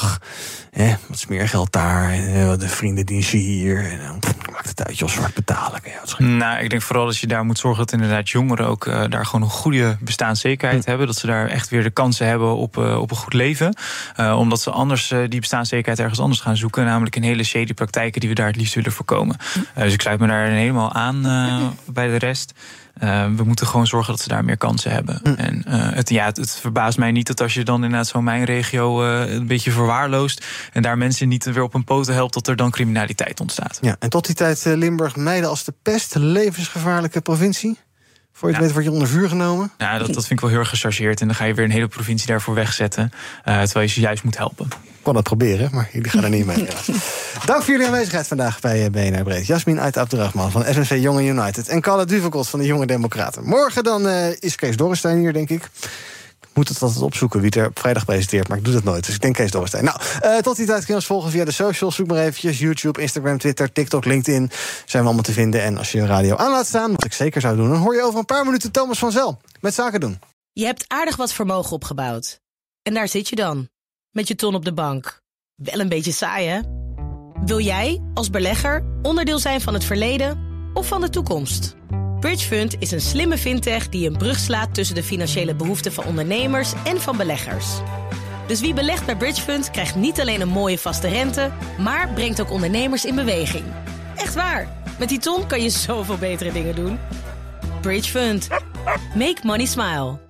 wat smeergeld daar, en de vriendendienstje hier, en maakt het uit, zwart betalen. Nou, ik denk vooral dat je daar moet zorgen dat inderdaad jongeren ook daar gewoon een goede bestaanszekerheid hebben, dat ze daar echt weer de kansen hebben op een goed leven, omdat ze anders die bestaanszekerheid ergens anders gaan zoeken, namelijk in hele shady praktijken die we daar het liefst willen voorkomen. Dus ik sluit me daar helemaal aan bij de rest. We moeten gewoon zorgen dat ze daar meer kansen hebben. En het verbaast mij niet dat als je dan inderdaad zo'n mijnregio een beetje verwaarloost en daar mensen niet weer op hun poten helpt, dat er dan criminaliteit ontstaat. Ja, en tot die tijd Limburg mijden als de pest, levensgevaarlijke provincie. Voor je het weet word je onder vuur genomen. Ja, dat vind ik wel heel erg gechargeerd. En dan ga je weer een hele provincie daarvoor wegzetten. Terwijl je ze juist moet helpen. Ik kon dat proberen, maar jullie gaan er niet mee. Dank voor jullie aanwezigheid vandaag bij BNR Breed. Jasmin Ait Abderrahman van SNV Jonge United. En Kalle Duvekot van de Jonge Democraten. Morgen dan is Kees Dorrestein hier, denk ik. Ik moet het altijd opzoeken wie het er op vrijdag presenteert, maar ik doe dat nooit. Dus ik denk Kees Dorrestein. Nou, tot die tijd kun je ons volgen via de socials. Zoek maar eventjes YouTube, Instagram, Twitter, TikTok, LinkedIn. Zijn we allemaal te vinden. En als je radio aan laat staan, wat ik zeker zou doen, dan hoor je over een paar minuten Thomas van Zel met Zaken doen. Je hebt aardig wat vermogen opgebouwd. En daar zit je dan, met je ton op de bank. Wel een beetje saai, hè? Wil jij, als belegger, onderdeel zijn van het verleden of van de toekomst? Bridgefund is een slimme fintech die een brug slaat tussen de financiële behoeften van ondernemers en van beleggers. Dus wie belegt bij Bridgefund krijgt niet alleen een mooie vaste rente, maar brengt ook ondernemers in beweging. Echt waar, met die ton kan je zoveel betere dingen doen. Bridgefund. Make money smile.